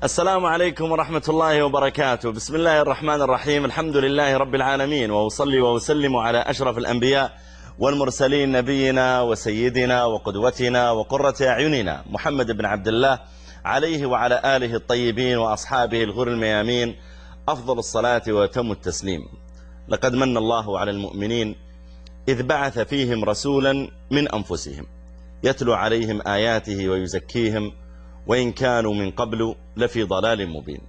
السلام عليكم ورحمة الله وبركاته. بسم الله الرحمن الرحيم. الحمد لله رب العالمين، وأصلي وأسلم على أشرف الأنبياء والمرسلين، نبينا وسيدنا وقدوتنا وقرة أعيننا محمد بن عبد الله، عليه وعلى آله الطيبين وأصحابه الغر الميامين أفضل الصلاة وأتم التسليم. لقد من الله على المؤمنين إذ بعث فيهم رسولا من أنفسهم يتلو عليهم آياته ويزكيهم وإن كانوا من قبل لفي ضلال مبين.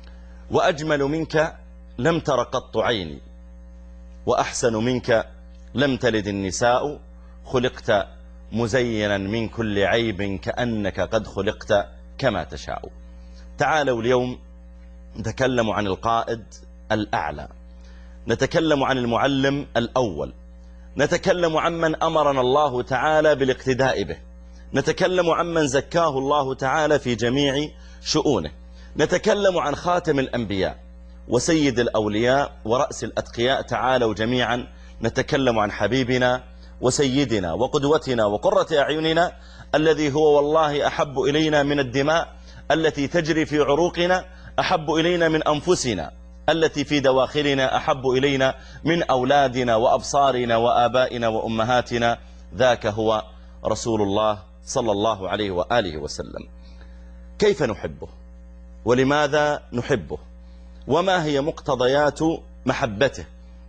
وأجمل منك لم تر قط عيني، وأحسن منك لم تلد النساء، خلقت مزينا من كل عيب كأنك قد خلقت كما تشاء. تعالوا اليوم نتكلم عن القائد الأعلى، نتكلم عن المعلم الأول، نتكلم عن من أمرنا الله تعالى بالاقتداء به، نتكلم عن من زكاه الله تعالى في جميع شؤونه، نتكلم عن خاتم الأنبياء وسيد الأولياء ورأس الأتقياء. تعالوا جميعا نتكلم عن حبيبنا وسيدنا وقدوتنا وقرة أعيننا، الذي هو والله أحب إلينا من الدماء التي تجري في عروقنا، أحب إلينا من أنفسنا التي في دواخلنا، أحب إلينا من أولادنا وأبصارنا وآبائنا وأمهاتنا. ذاك هو رسول الله صلى الله عليه وآله وسلم. كيف نحبه ولماذا نحبه، وما هي مقتضيات محبته،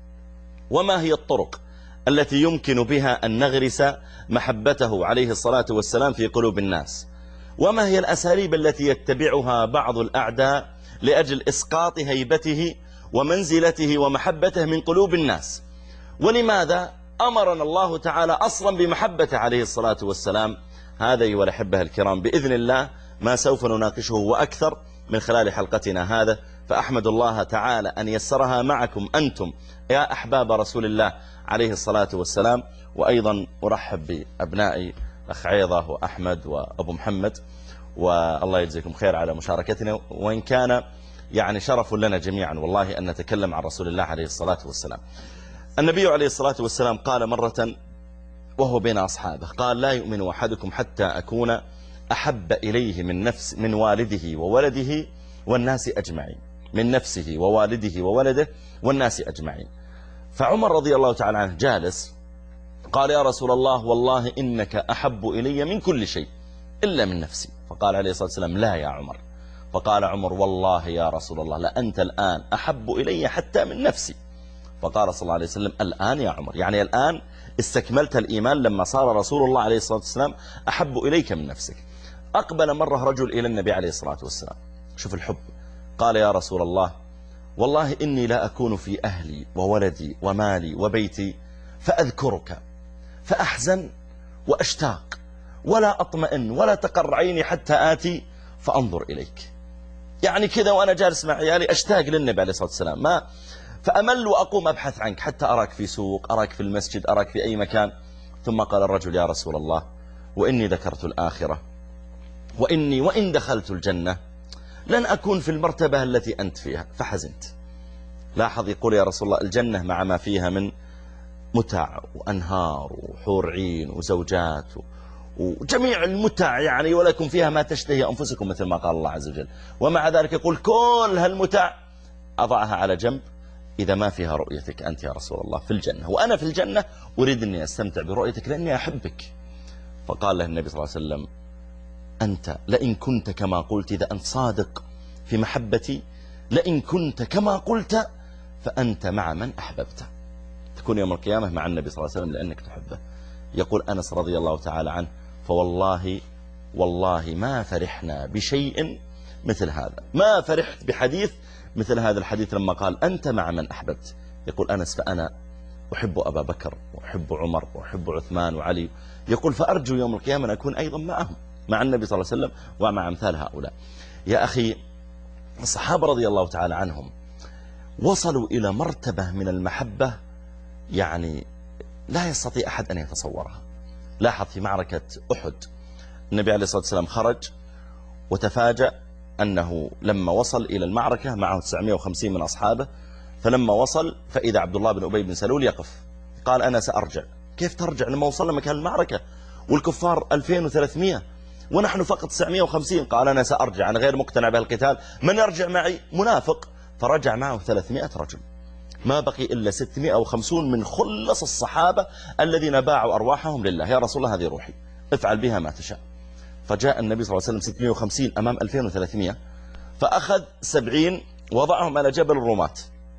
وما هي الطرق التي يمكن بها أن نغرس محبته عليه الصلاة والسلام في قلوب الناس، وما هي الأساليب التي يتبعها بعض الأعداء لأجل إسقاط هيبته ومنزلته ومحبته من قلوب الناس، ولماذا أمرنا الله تعالى أصلا بمحبته عليه الصلاة والسلام. هذا أيها الأحبة الكرام بإذن الله ما سوف نناقشه وأكثر من خلال حلقتنا هذا، فأحمد الله تعالى أن يسرها معكم أنتم يا أحباب رسول الله عليه الصلاة والسلام. وأيضا أرحب بأبنائي أخ عيضة وأحمد وأبو محمد، والله يجزيكم خير على مشاركتنا، وإن كان يعني شرف لنا جميعا والله أن نتكلم عن رسول الله عليه الصلاة والسلام. النبي عليه الصلاة والسلام قال مرة وهو بين أصحابه، قال: لا يؤمن أحدكم حتى أكون أحب إليه من والده وولده والناس أجمعين، من نفسه ووالده وولده والناس أجمعين. فعمر رضي الله تعالى عنه جالس قال: يا رسول الله، والله إنك أحب إلي من كل شيء إلا من نفسي. فقال عليه الصلاة والسلام: لا يا عمر. فقال عمر: والله يا رسول الله لأنت الآن أحب إلي حتى من نفسي. فقال صلى الله عليه وسلم: الآن يا عمر، يعني الآن استكملت الإيمان لما صار رسول الله عليه الصلاة والسلام أحب إليك من نفسك. أقبل مرة رجل إلى النبي عليه الصلاة والسلام، شوف الحب، قال: يا رسول الله، والله إني لا أكون في أهلي وولدي ومالي وبيتي فأذكرك فأحزن وأشتاق ولا أطمئن ولا تقر عيني حتى آتي فأنظر إليك. يعني كذا وأنا جالس مع عيالي أشتاق للنبي عليه الصلاة والسلام، ما فأمل وأقوم أبحث عنك حتى أراك في سوق، أراك في المسجد، أراك في أي مكان. ثم قال الرجل: يا رسول الله، وإني ذكرت الآخرة، وإن دخلت الجنة لن أكون في المرتبة التي أنت فيها، فحزنت. لاحظ، يقول: يا رسول الله، الجنة مع ما فيها من متع وأنهار وحور عين وزوجات وجميع المتع، يعني ولكم فيها ما تشتهي أنفسكم، مثل ما قال الله عز وجل. ومع ذلك يقول: كل هالمتع أضعها على جنب إذا ما فيها رؤيتك أنت يا رسول الله في الجنة، وأنا في الجنة أريد أني أستمتع برؤيتك لأني أحبك. فقال له النبي صلى الله عليه وسلم: أنت لئن كنت كما قلت، إذا أنت صادق في محبتي، لئن كنت كما قلت فأنت مع من أحببته، تكون يوم القيامة مع النبي صلى الله عليه وسلم لأنك تحبه. يقول أنس رضي الله تعالى عنه: والله ما فرحنا بشيء مثل هذا، ما فرحت بحديث مثل هذا الحديث لما قال أنت مع من أحببت. يقول أنس: فأنا أحب أبا بكر وأحب عمر وأحب عثمان وعلي. يقول: فأرجو يوم القيامة أن أكون أيضا معهم، مع النبي صلى الله عليه وسلم ومع أمثال هؤلاء. يا أخي، الصحابة رضي الله تعالى عنهم وصلوا إلى مرتبة من المحبة يعني لا يستطيع أحد أن يتصورها. لاحظ في معركة أحد، النبي عليه الصلاة والسلام خرج وتفاجأ أنه لما وصل إلى المعركة معه 950 من أصحابه، فلما وصل فإذا عبد الله بن أبي بن سلول يقف، قال: أنا سأرجع. كيف ترجع لما وصلنا مكان المعركة والكفار 2300؟ ونحن فقط 950. قال أنا سأرجع، أنا غير مقتنع بهالقتال، من يرجع معي؟ منافق. فرجع معه 300 رجل، ما بقي إلا 650 من خلص الصحابة الذين باعوا أرواحهم لله. يا رسول الله هذه روحي، افعل بها ما تشاء. فجاء النبي صلى الله عليه وسلم 650 أمام 2300، فأخذ 70 وضعهم على جبل الرومات،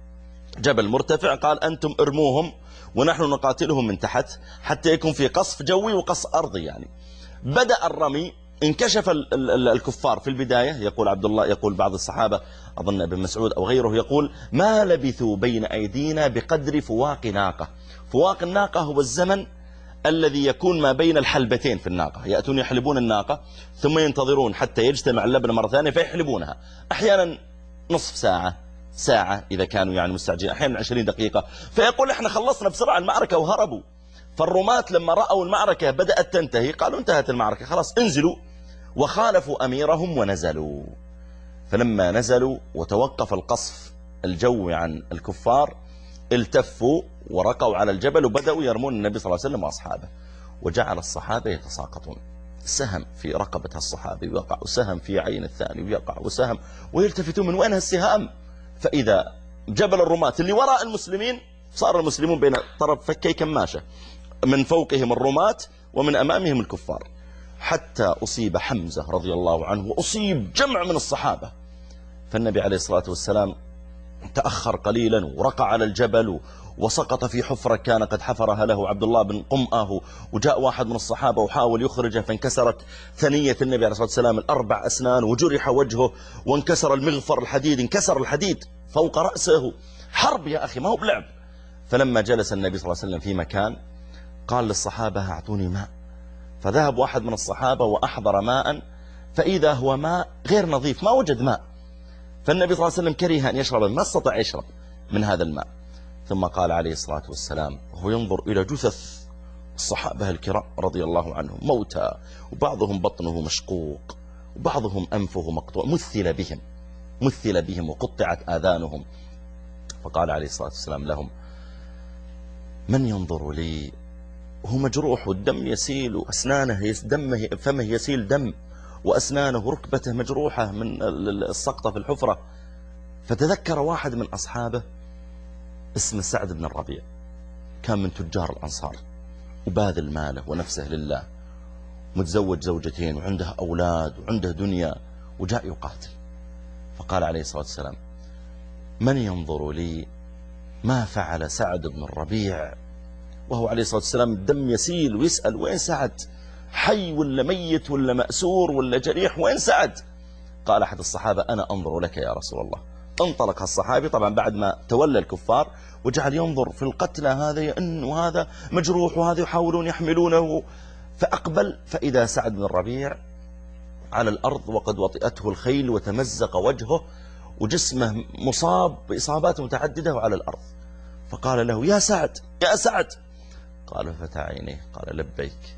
جبل مرتفع. قال أنتم ارموهم ونحن نقاتلهم من تحت حتى يكون في قصف جوي وقصف أرضي. يعني بدأ الرمي، انكشف الكفار في البداية. يقول عبد الله، يقول بعض الصحابة أظن ابن مسعود أو غيره، يقول ما لبثوا بين أيدينا بقدر فواق ناقة. فواق الناقة هو الزمن الذي يكون ما بين الحلبتين في الناقة، يأتون يحلبون الناقة ثم ينتظرون حتى يجتمع اللبن مرة ثانية فيحلبونها، أحيانا نصف ساعة، ساعة إذا كانوا يعني مستعجلين، أحيانا 20 دقيقة. فيقول إحنا خلصنا بسرعة المعركة وهربوا. فالرماة لما رأوا المعركة بدأت تنتهي قالوا انتهت المعركة خلاص انزلوا، وخالفوا أميرهم ونزلوا. فلما نزلوا وتوقف القصف الجوي عن الكفار التفوا ورقوا على الجبل وبدأوا يرمون النبي صلى الله عليه وسلم وأصحابه. وجعل الصحابة يتساقطون، سهم في رقبة الصحابي ويقع، وسهم في عين الثاني ويقع، وسهم، ويلتفتون من وين هالسهام. فإذا جبل الرماة اللي وراء المسلمين صار المسلمون بين طرف فكي كماشة، من فوقهم الرماة ومن أمامهم الكفار، حتى أصيب حمزة رضي الله عنه وأصيب جمع من الصحابة. فالنبي عليه الصلاة والسلام تأخر قليلا ورقع على الجبل وسقط في حفرة كان قد حفرها له عبد الله بن قمأه. وجاء واحد من الصحابة وحاول يخرجه فانكسرت ثنية النبي عليه الصلاة والسلام 4 أسنان، وجرح وجهه، وانكسر المغفر الحديد، انكسر الحديد فوق رأسه. حرب يا أخي، ما هو بلعب. فلما جلس النبي صلى الله عليه وسلم في مكان قال للصحابة أعطوني ماء. فذهب واحد من الصحابة وأحضر ماء، فإذا هو ماء غير نظيف، ما وجد ماء. فالنبي صلى الله عليه وسلم كره أن يشرب، ما استطاع يشرب من هذا الماء. ثم قال عليه الصلاة والسلام وهو ينظر إلى جثث الصحابة الكرام رضي الله عنهم موتى، وبعضهم بطنه مشقوق وبعضهم أنفه مقطوع، مثل بهم وقطعت آذانهم. فقال عليه الصلاة والسلام لهم من ينظر لي؟ هو مجروح والدم يسيل، وأسنانه دمه، فمه يسيل دم، وأسنانه ركبته مجروحة من السقطة في الحفرة. فتذكر واحد من أصحابه اسمه سعد بن الربيع، كان من تجار الأنصار وباذل ماله ونفسه لله، متزوج زوجتين وعنده أولاد وعنده دنيا، وجاء يقاتل. فقال عليه الصلاة والسلام من ينظر لي ما فعل سعد بن الربيع؟ وهو عليه الصلاة والسلام الدم يسيل ويسأل وين سعد؟ حي ولا ميت ولا مأسور ولا جريح؟ وين سعد؟ قال أحد الصحابة أنا أنظر لك يا رسول الله. انطلق الصحابي طبعا بعد ما تولى الكفار وجعل ينظر في القتلى، هذا يئن وهذا مجروح وهذا يحاولون يحملونه. فأقبل فإذا سعد بن الربيع على الأرض وقد وطئته الخيل وتمزق وجهه وجسمه مصاب بإصابات متعددة على الأرض. فقال له يا سعد يا سعد. قال فتح عينيه قال لبيك.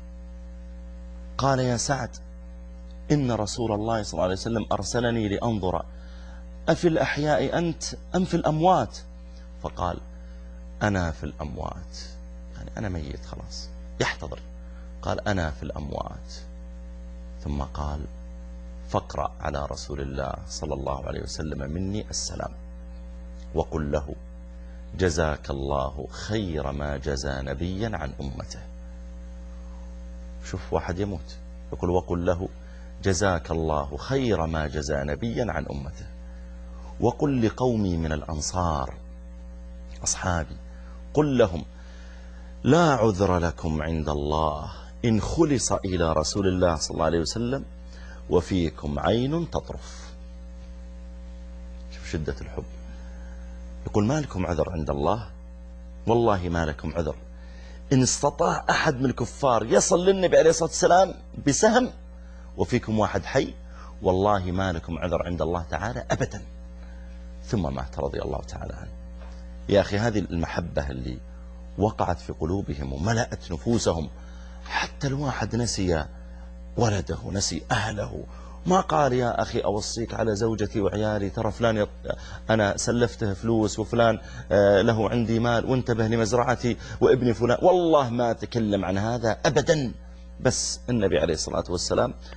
قال يا سعد إن رسول الله صلى الله عليه وسلم أرسلني لأنظر أفي الأحياء أنت أم في الأموات؟ فقال أنا في الأموات، يعني أنا ميت خلاص يحتضر. قال أنا في الأموات. ثم قال فاقرأ على رسول الله صلى الله عليه وسلم مني السلام وقل له جزاك الله خير ما جزى نبيا عن أمته. شوف واحد يموت يقول وقل له جزاك الله خير ما جزى نبيا عن أمته. وقل لقومي من الأنصار أصحابي قل لهم لا عذر لكم عند الله إن خلص إلى رسول الله صلى الله عليه وسلم وفيكم عين تطرف. شوف شدة الحب. يقول ما لكم عذر عند الله، والله ما لكم عذر. إن استطاع أحد من الكفار يصل للنبي عليه الصلاة والسلام بسهم وفيكم واحد حي، والله ما لكم عذر عند الله تعالى أبدا. ثم مات رضي الله تعالى عنه. يا أخي هذه المحبة اللي وقعت في قلوبهم وملأت نفوسهم، حتى الواحد نسي ولده نسي أهله، ما قال يا أخي أوصيك على زوجتي وعيالي، ترى فلان أنا سلفته فلوس وفلان له عندي مال وانتبه لمزرعتي وابني فلان، والله ما تكلم عن هذا أبدا. بس النبي عليه الصلاة والسلام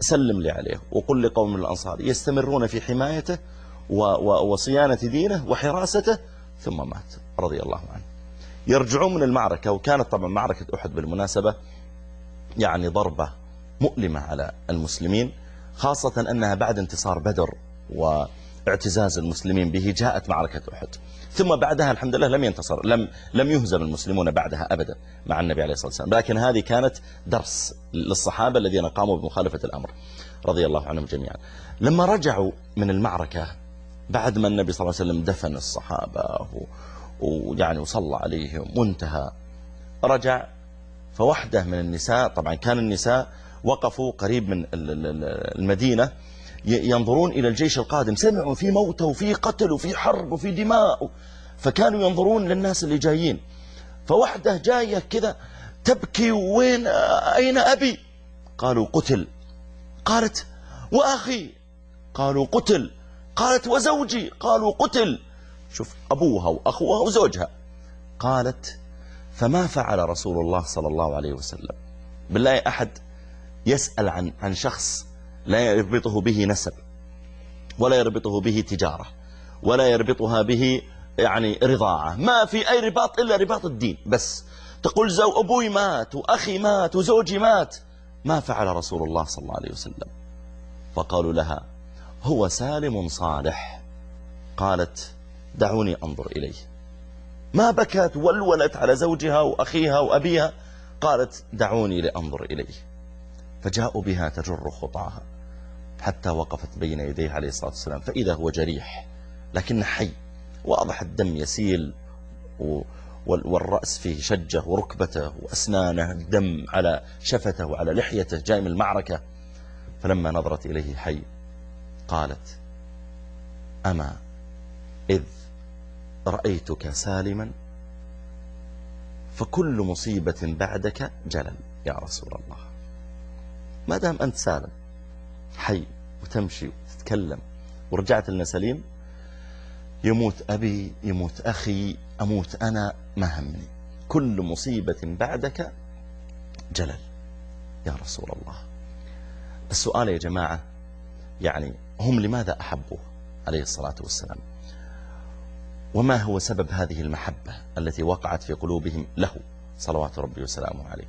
سلم لي عليه وقل لقوم من الأنصار يستمرون في حمايته وصيانة دينه وحراسته، ثم مات رضي الله عنه. يرجعون من المعركة، وكانت طبعا معركة أحد بالمناسبة يعني ضربة مؤلمة على المسلمين، خاصة أنها بعد انتصار بدر واعتزاز المسلمين به جاءت معركة أحد، ثم بعدها الحمد لله لم ينتصر، لم يهزم المسلمون بعدها أبدا مع النبي عليه الصلاة والسلام، لكن هذه كانت درس للصحابة الذين قاموا بمخالفة الأمر رضي الله عنهم جميعا. لما رجعوا من المعركة بعد ما النبي صلى الله عليه وسلم دفن الصحابة ويعني وصلى عليهم وانتهى، رجع فوحدة من النساء، طبعا كان النساء وقفوا قريب من المدينة ينظرون إلى الجيش القادم، سمعوا في موت وفي قتل وفي حرب وفي دماء، فكانوا ينظرون للناس اللي جايين، فوحدة جاية كذا تبكي، وين أين أبي؟ قالوا قتل. قالت وأخي؟ قالوا قتل. قالت وزوجي؟ قالوا قتل. شوف أبوها وأخوها وزوجها. قالت فما فعل رسول الله صلى الله عليه وسلم؟ بالله أحد يسأل عن شخص لا يربطه به نسب ولا يربطه به تجارة ولا يربطها به يعني رضاعة، ما في أي رباط إلا رباط الدين بس، تقول أبوي مات وأخي مات وزوجي مات، ما فعل رسول الله صلى الله عليه وسلم؟ فقالوا لها هو سالم صالح. قالت دعوني أنظر إليه. ما بكت ولولت على زوجها وأخيها وأبيها، قالت دعوني لأنظر إليه. فجاءوا بها تجر خطاها حتى وقفت بين يديه عليه الصلاة والسلام، فإذا هو جريح لكن حي، واضح الدم يسيل والرأس فيه شجة وركبته وأسنانه الدم على شفته وعلى لحيته، جاي من المعركة. فلما نظرت إليه حي قالت أما إذ رأيتك سالما فكل مصيبة بعدك جلل يا رسول الله. ما دام أنت سالم حي وتمشي وتتكلم ورجعت لنا سليم، يموت أبي يموت أخي أموت أنا ما همني، كل مصيبة بعدك جلل يا رسول الله. السؤال يا جماعة يعني هم لماذا أحبوه عليه الصلاة والسلام؟ وما هو سبب هذه المحبة التي وقعت في قلوبهم له صلوات ربي وسلامه عليه؟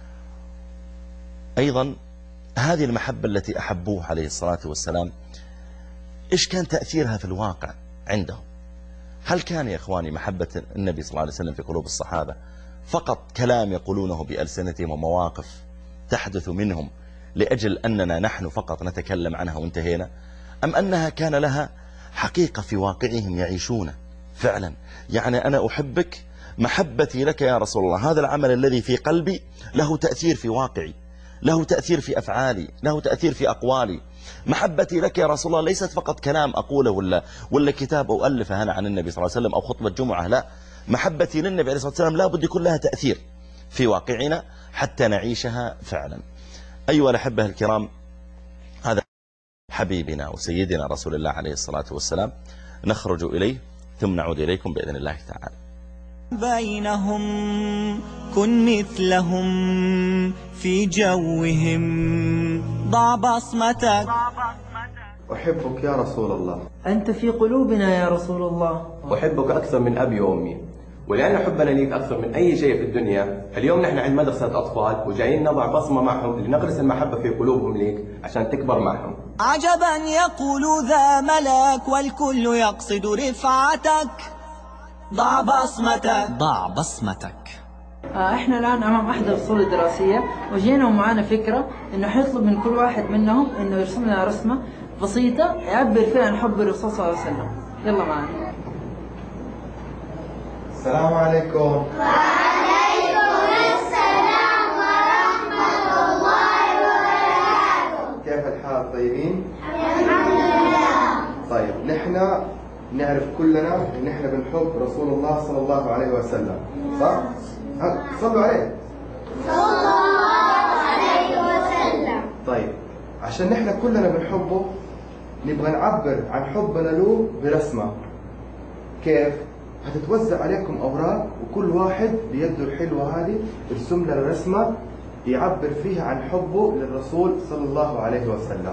أيضا هذه المحبة التي أحبوه عليه الصلاة والسلام إيش كان تأثيرها في الواقع عندهم؟ هل كان يا إخواني محبة النبي صلى الله عليه وسلم في قلوب الصحابة فقط كلام يقولونه بألسنتهم ومواقف تحدث منهم لأجل أننا نحن فقط نتكلم عنها وانتهينا، أم أنها كان لها حقيقة في واقعهم يعيشونه فعلا؟ يعني أنا أحبك، محبتي لك يا رسول الله، هذا العمل الذي في قلبي له تأثير في واقعي، له تأثير في أفعالي، له تأثير في أقوالي. محبتي لك يا رسول الله ليست فقط كلام أقوله ولا كتاب أؤلفه أنا عن النبي صلى الله عليه وسلم أو خطبة جمعة، لا، محبتي للنبي عليه الصلاة والسلام لا بد يكون لها تأثير في واقعنا حتى نعيشها فعلا. أيها الأحبة الكرام، هذا حبيبنا وسيدنا رسول الله عليه الصلاة والسلام، نخرج إليه ثم نعود إليكم بإذن الله تعالى. بينهم كن مثلهم في جوهم، ضع بصمتك. أحبك يا رسول الله. أنت في قلوبنا يا رسول الله. أحبك أكثر من أبي وأمي، ولأن حبنا ليك أكثر من أي شيء في الدنيا، اليوم نحن عند مدرسة أطفال وجايين نضع بصمة معهم لنغرس المحبة في قلوبهم ليك عشان تكبر معهم. عجبا يقول ذا ملك والكل يقصد رفعتك، ضع بصمتك. ضع بصمتك. احنا الآن أمام أحد الفصول الدراسية، وجينا ومعنا فكرة إنه حيطلب من كل واحد منهم إنه يرسم لنا رسمة بسيطة يعبر فيها عن حب الرسول صلى الله عليه وسلم. يلا معنا. السلام عليكم. وعليكم السلام ورحمة الله وبركاته. كيف الحال؟ طيبين؟ الحمد لله. طيب، نحن نعرف كلنا ان نحن بنحب رسول الله صلى الله عليه وسلم، صح؟ صلوا عليه. صلى الله عليه وسلم. طيب، عشان نحن كلنا بنحبه نبغى نعبر عن حبنا له برسمة. كيف؟ هتتوزع عليكم أوراق وكل واحد بيده الحلوة هذه يرسم لنا رسمة يعبر فيها عن حبه للرسول صلى الله عليه وسلم.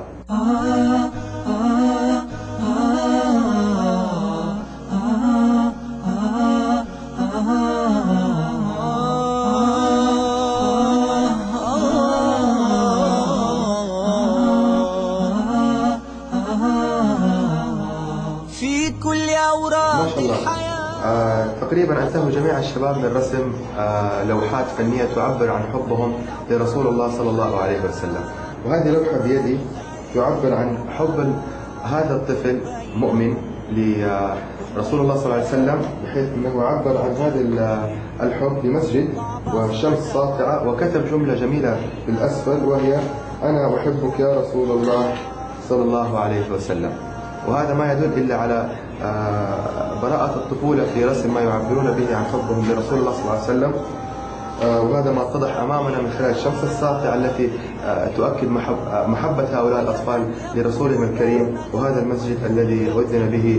في كل أوراق الحياة. تقريبا انتهوا جميع الشباب من رسم لوحات فنية تعبر عن حبهم لرسول الله صلى الله عليه وسلم، وهذه لوحة بيدي تعبر عن حب هذا الطفل مؤمن لرسول الله صلى الله عليه وسلم، بحيث انه عبر عن هذا الحب بمسجد والشمس ساطعة، وكتب جملة جميلة في الأسفل وهي: أنا أحبك يا رسول الله صلى الله عليه وسلم. وهذا ما يدل إلا على براءة الطفولة في رسم ما يعبرون به عن حبهم لرسول الله صلى الله عليه وسلم. وهذا ما اتضح أمامنا من خلال الشمس الساطعة التي تؤكد محبة هؤلاء الأطفال لرسولهم الكريم، وهذا المسجد الذي أذن به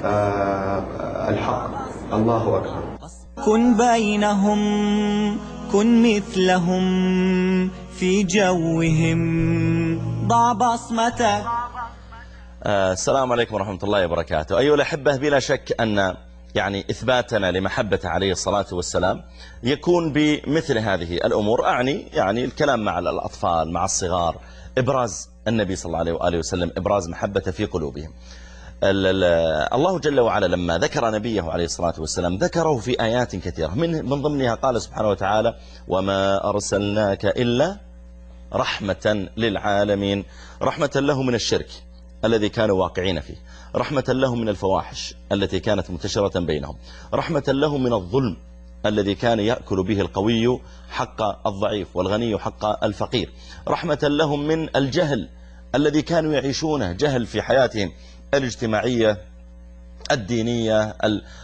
الحق. الله أكبر. كن بينهم، كن مثلهم في جوهم، ضع بصمتك. السلام عليكم ورحمة الله وبركاته. أيها الأحبة، بلا شك أن يعني إثباتنا لمحبة عليه الصلاة والسلام يكون بمثل هذه الأمور، أعني يعني الكلام مع الأطفال، مع الصغار، إبراز النبي صلى الله عليه وآله وسلم، إبراز محبة في قلوبهم. الله جل وعلا لما ذكر نبيه عليه الصلاة والسلام ذكره في آيات كثيرة، من ضمنها قال سبحانه وتعالى: وما أرسلناك إلا رحمة للعالمين. رحمة له من الشرك الذي كانوا واقعين فيه، رحمة له من الفواحش التي كانت منتشرة بينهم، رحمة له من الظلم الذي كان يأكل به القوي حق الضعيف والغني حق الفقير، رحمة لهم من الجهل الذي كانوا يعيشونه، جهل في حياتهم الاجتماعية، الدينية،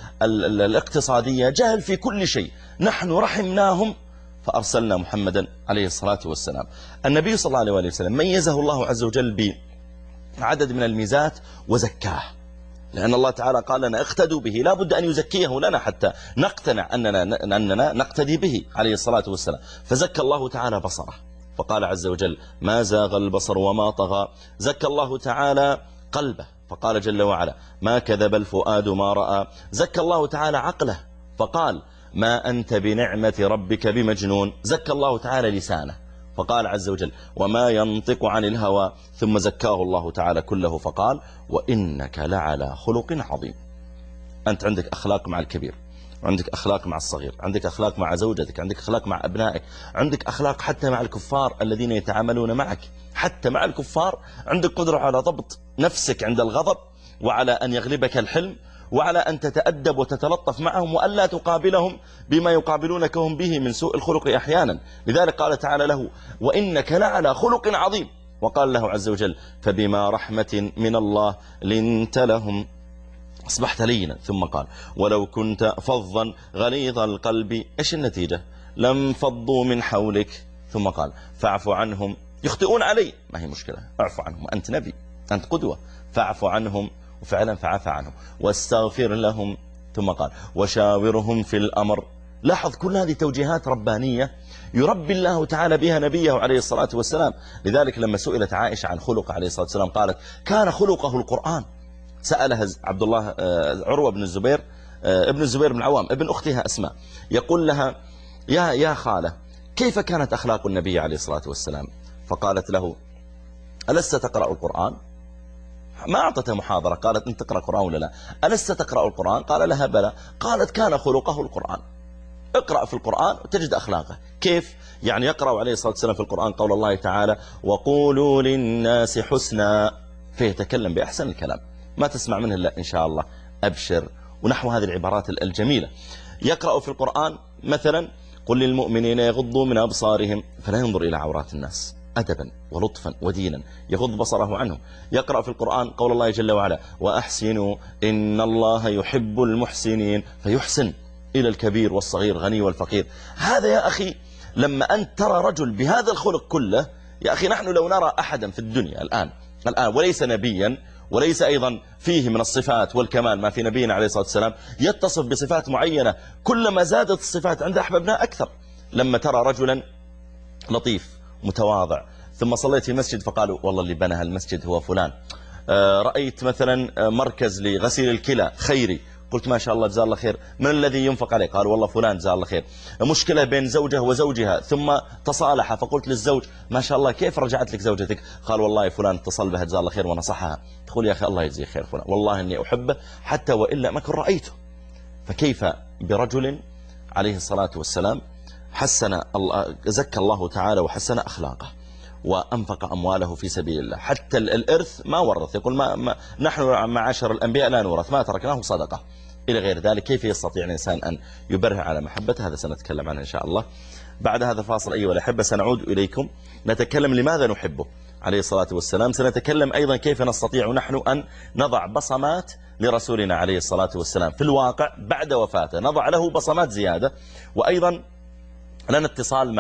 الاقتصادية، جهل في كل شيء. نحن رحمناهم فأرسلنا محمدا عليه الصلاة والسلام. النبي صلى الله عليه وسلم ميزه الله عز وجل بعدد من الميزات وزكاه، لأن الله تعالى قال لنا: اقتدوا به. لا بد أن يزكيه لنا حتى نقتنع أننا نقتدي به عليه الصلاة والسلام. فزكى الله تعالى بصره، فقال عز وجل: ما زاغ البصر وما طغى. زكى الله تعالى قلبه، فقال جل وعلا: ما كذب الفؤاد ما رأى. زكى الله تعالى عقله، فقال: ما أنت بنعمة ربك بمجنون. زكى الله تعالى لسانه، فقال عز وجل: وما ينطق عن الهوى. ثم زكاه الله تعالى كله، فقال: وإنك لعلى خلق عظيم. أنت عندك أخلاق مع الكبير، عندك أخلاق مع الصغير، عندك أخلاق مع زوجتك، عندك أخلاق مع أبنائك، عندك أخلاق حتى مع الكفار الذين يتعاملون معك. حتى مع الكفار عندك قدرة على ضبط نفسك عند الغضب، وعلى أن يغلبك الحلم، وعلى أن تتأدب وتتلطف معهم، وألا تقابلهم بما يقابلونكهم به من سوء الخلق أحيانا. لذلك قال تعالى له: وإنك لعلى خلق عظيم. وقال له عز وجل: فبما رحمة من الله لنت لهم أصبحت لينا. ثم قال: ولو كنت فظا غليظ القلب. إيش النتيجة؟ لم فضوا من حولك. ثم قال: فاعف عنهم، يخطئون علي، ما هي مشكلة، اعف عنهم، أنت نبي، أنت قدوة، فاعف عنهم. وفعلا فعفى عنهم. واستغفر لهم. ثم قال: وشاورهم في الأمر. لاحظ كل هذه توجيهات ربانية يربي الله تعالى بها نبيه عليه الصلاة والسلام. لذلك لما سئلت عائشة عن خلق عليه الصلاة والسلام قالت: كان خلقه القرآن. سألها عبد الله عروة بن الزبير ابن الزبير بن عوام ابن أختها أسماء، يقول لها: يا خالة، كيف كانت أخلاق النبي عليه الصلاة والسلام؟ فقالت له: ألست تقرأ القرآن؟ ما أعطته محاضرة، قالت: أنت تقرأ القرآن ولا لا؟ ألست تقرأ القرآن؟ قال لها: بلى. قالت: كان خلقه القرآن. اقرأ في القرآن وتجد أخلاقه. كيف؟ يعني يقرأ عليه الصلاة والسلام في القرآن قول الله تعالى: وقولوا للناس حسنا، فيتكلم بأحسن الكلام، ما تسمع منه إلا إن شاء الله، أبشر، ونحو هذه العبارات الجميلة. يقرأ في القرآن مثلا: قل للمؤمنين يغضوا من أبصارهم، فلا ينظر إلى عورات الناس، أدبا ولطفا ودينا، يغض بصره عنه. يقرأ في القرآن قول الله جل وعلا: وأحسنوا إن الله يحب المحسنين، فيحسن إلى الكبير والصغير، غني والفقير. هذا يا أخي لما أنت ترى رجل بهذا الخلق كله، يا أخي نحن لو نرى أحدا في الدنيا الآن وليس نبيا، وليس أيضا فيه من الصفات والكمال ما في نبينا عليه الصلاة والسلام، يتصف بصفات معينة، كلما زادت الصفات عند أحبابنا أكثر. لما ترى رجلا لطيف متواضع. ثم صليت في مسجد فقالوا والله اللي بنى هالمسجد هو فلان. رأيت مثلا مركز لغسيل الكلى خيري، قلت ما شاء الله جزاه الله خير، من الذي ينفق عليه؟ قال والله فلان جزاه الله خير. مشكلة بين زوجه وزوجها ثم تصالح، فقلت للزوج ما شاء الله كيف رجعت لك زوجتك؟ قال والله فلان اتصل بها جزاه الله خير ونصحها. تقول يا أخي الله يجزيه خير فلان، والله إني أحبه حتى وإلا ما كنت رأيته. فكيف برجل عليه الصلاة والسلام حسن الله، زكى الله تعالى وحسن أخلاقه وأنفق أمواله في سبيل الله، حتى الإرث ما ورث، يقول ما نحن معاشر الأنبياء لا نورث، ما تركناه صدقة إلى غير ذلك. كيف يستطيع الإنسان أن يبرهن على محبته؟ هذا سنتكلم عنه إن شاء الله بعد هذا الفاصل. أيها الأحبة سنعود إليكم نتكلم لماذا نحبه عليه الصلاة والسلام. سنتكلم أيضا كيف نستطيع نحن أن نضع بصمات لرسولنا عليه الصلاة والسلام في الواقع بعد وفاته، نضع له بصمات زيادة. وأيضا لنا اتصال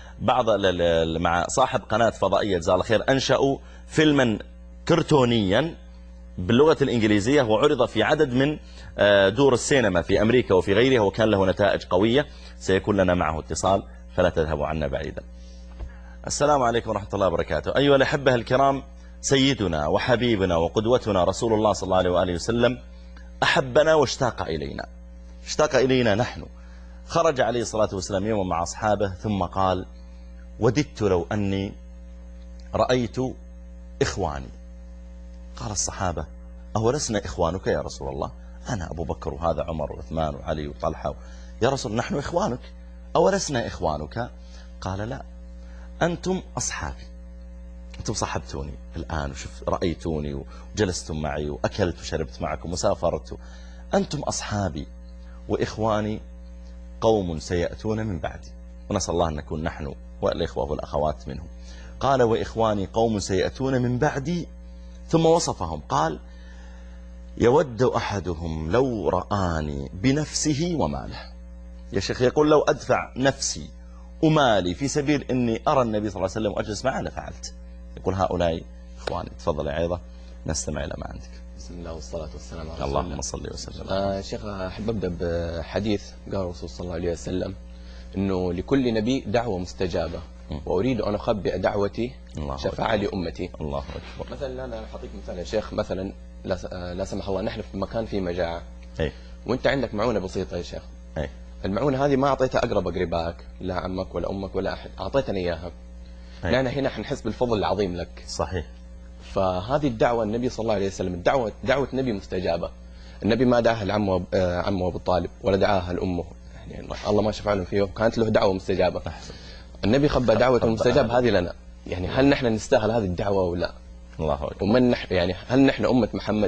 مع صاحب قناة فضائية جزاه الله خير، أنشأوا فيلما كرتونيا باللغة الإنجليزية وعرض في عدد من دور السينما في أمريكا وفي غيرها وكان له نتائج قوية. سيكون لنا معه اتصال فلا تذهبوا عنا بعيدا. السلام عليكم ورحمة الله وبركاته. أيها الأحبة الكرام، سيدنا وحبيبنا وقدوتنا رسول الله صلى الله عليه وآله وسلم أحبنا واشتاق إلينا، اشتاق إلينا نحن. خرج عليه الصلاة والسلام يوما مع أصحابه ثم قال وددت لو أني رأيت إخواني. قال الصحابة أولسنا إخوانك يا رسول الله؟ أنا أبو بكر وهذا عمر وعثمان وعلي وطلحة، يا رسول نحن إخوانك أولسنا إخوانك؟ قال لا، أنتم أصحابي، أنتم صحبتوني الآن وشوف رأيتوني وجلستم معي وأكلت وشربت معكم وسافرت. أنتم أصحابي وإخواني قوم سيأتون من بعدي، ونسأل الله أن نكون نحن والإخوة والأخوات منهم. قال وإخواني قوم سيأتون من بعدي، ثم وصفهم قال يود أحدهم لو رآني بنفسه وماله. يا شيخ يقول لو أدفع نفسي ومالي في سبيل أني أرى النبي صلى الله عليه وسلم وأجلس معه لفعلت. يقول هؤلاء إخواني. تفضل يا عيضة نستمع إلى ما عندك. بسم الله والصلاة والسلام على رسول الله. اللهم صل وسلم. شيخ أحب أبدأ بحديث قال الرسول صلى الله عليه وسلم إنه لكل نبي دعوة مستجابة وأريد أن أخبئ دعوتي شفاعة لأمتي. الله أكبر. مثلا أنا أعطيك مثال يا شيخ، مثلا لا سمح الله نحن في مكان فيه مجاعة وأنت عندك معونة بسيطة يا شيخ. المعونة هذه ما أعطيتها أقرب أقربائك، لا عمك ولا أمك ولا أحد، أعطيتني إياها. لأن هنا حنحس بالفضل العظيم لك. صحيح. فهذه الدعوة النبي صلى الله عليه وسلم دعوة نبي مستجابة. النبي ما دعاها لعمه أبو طالب ولا دعاها لأمه، يعني الله ما شفع لهم فيه، كانت له دعوة مستجابة. النبي خبى دعوة المستجابة هذه لنا. يعني هل نحن نستاهل هذه الدعوة ولا؟ الله أكبر. ومن نحن، يعني هل نحن أمة محمد؟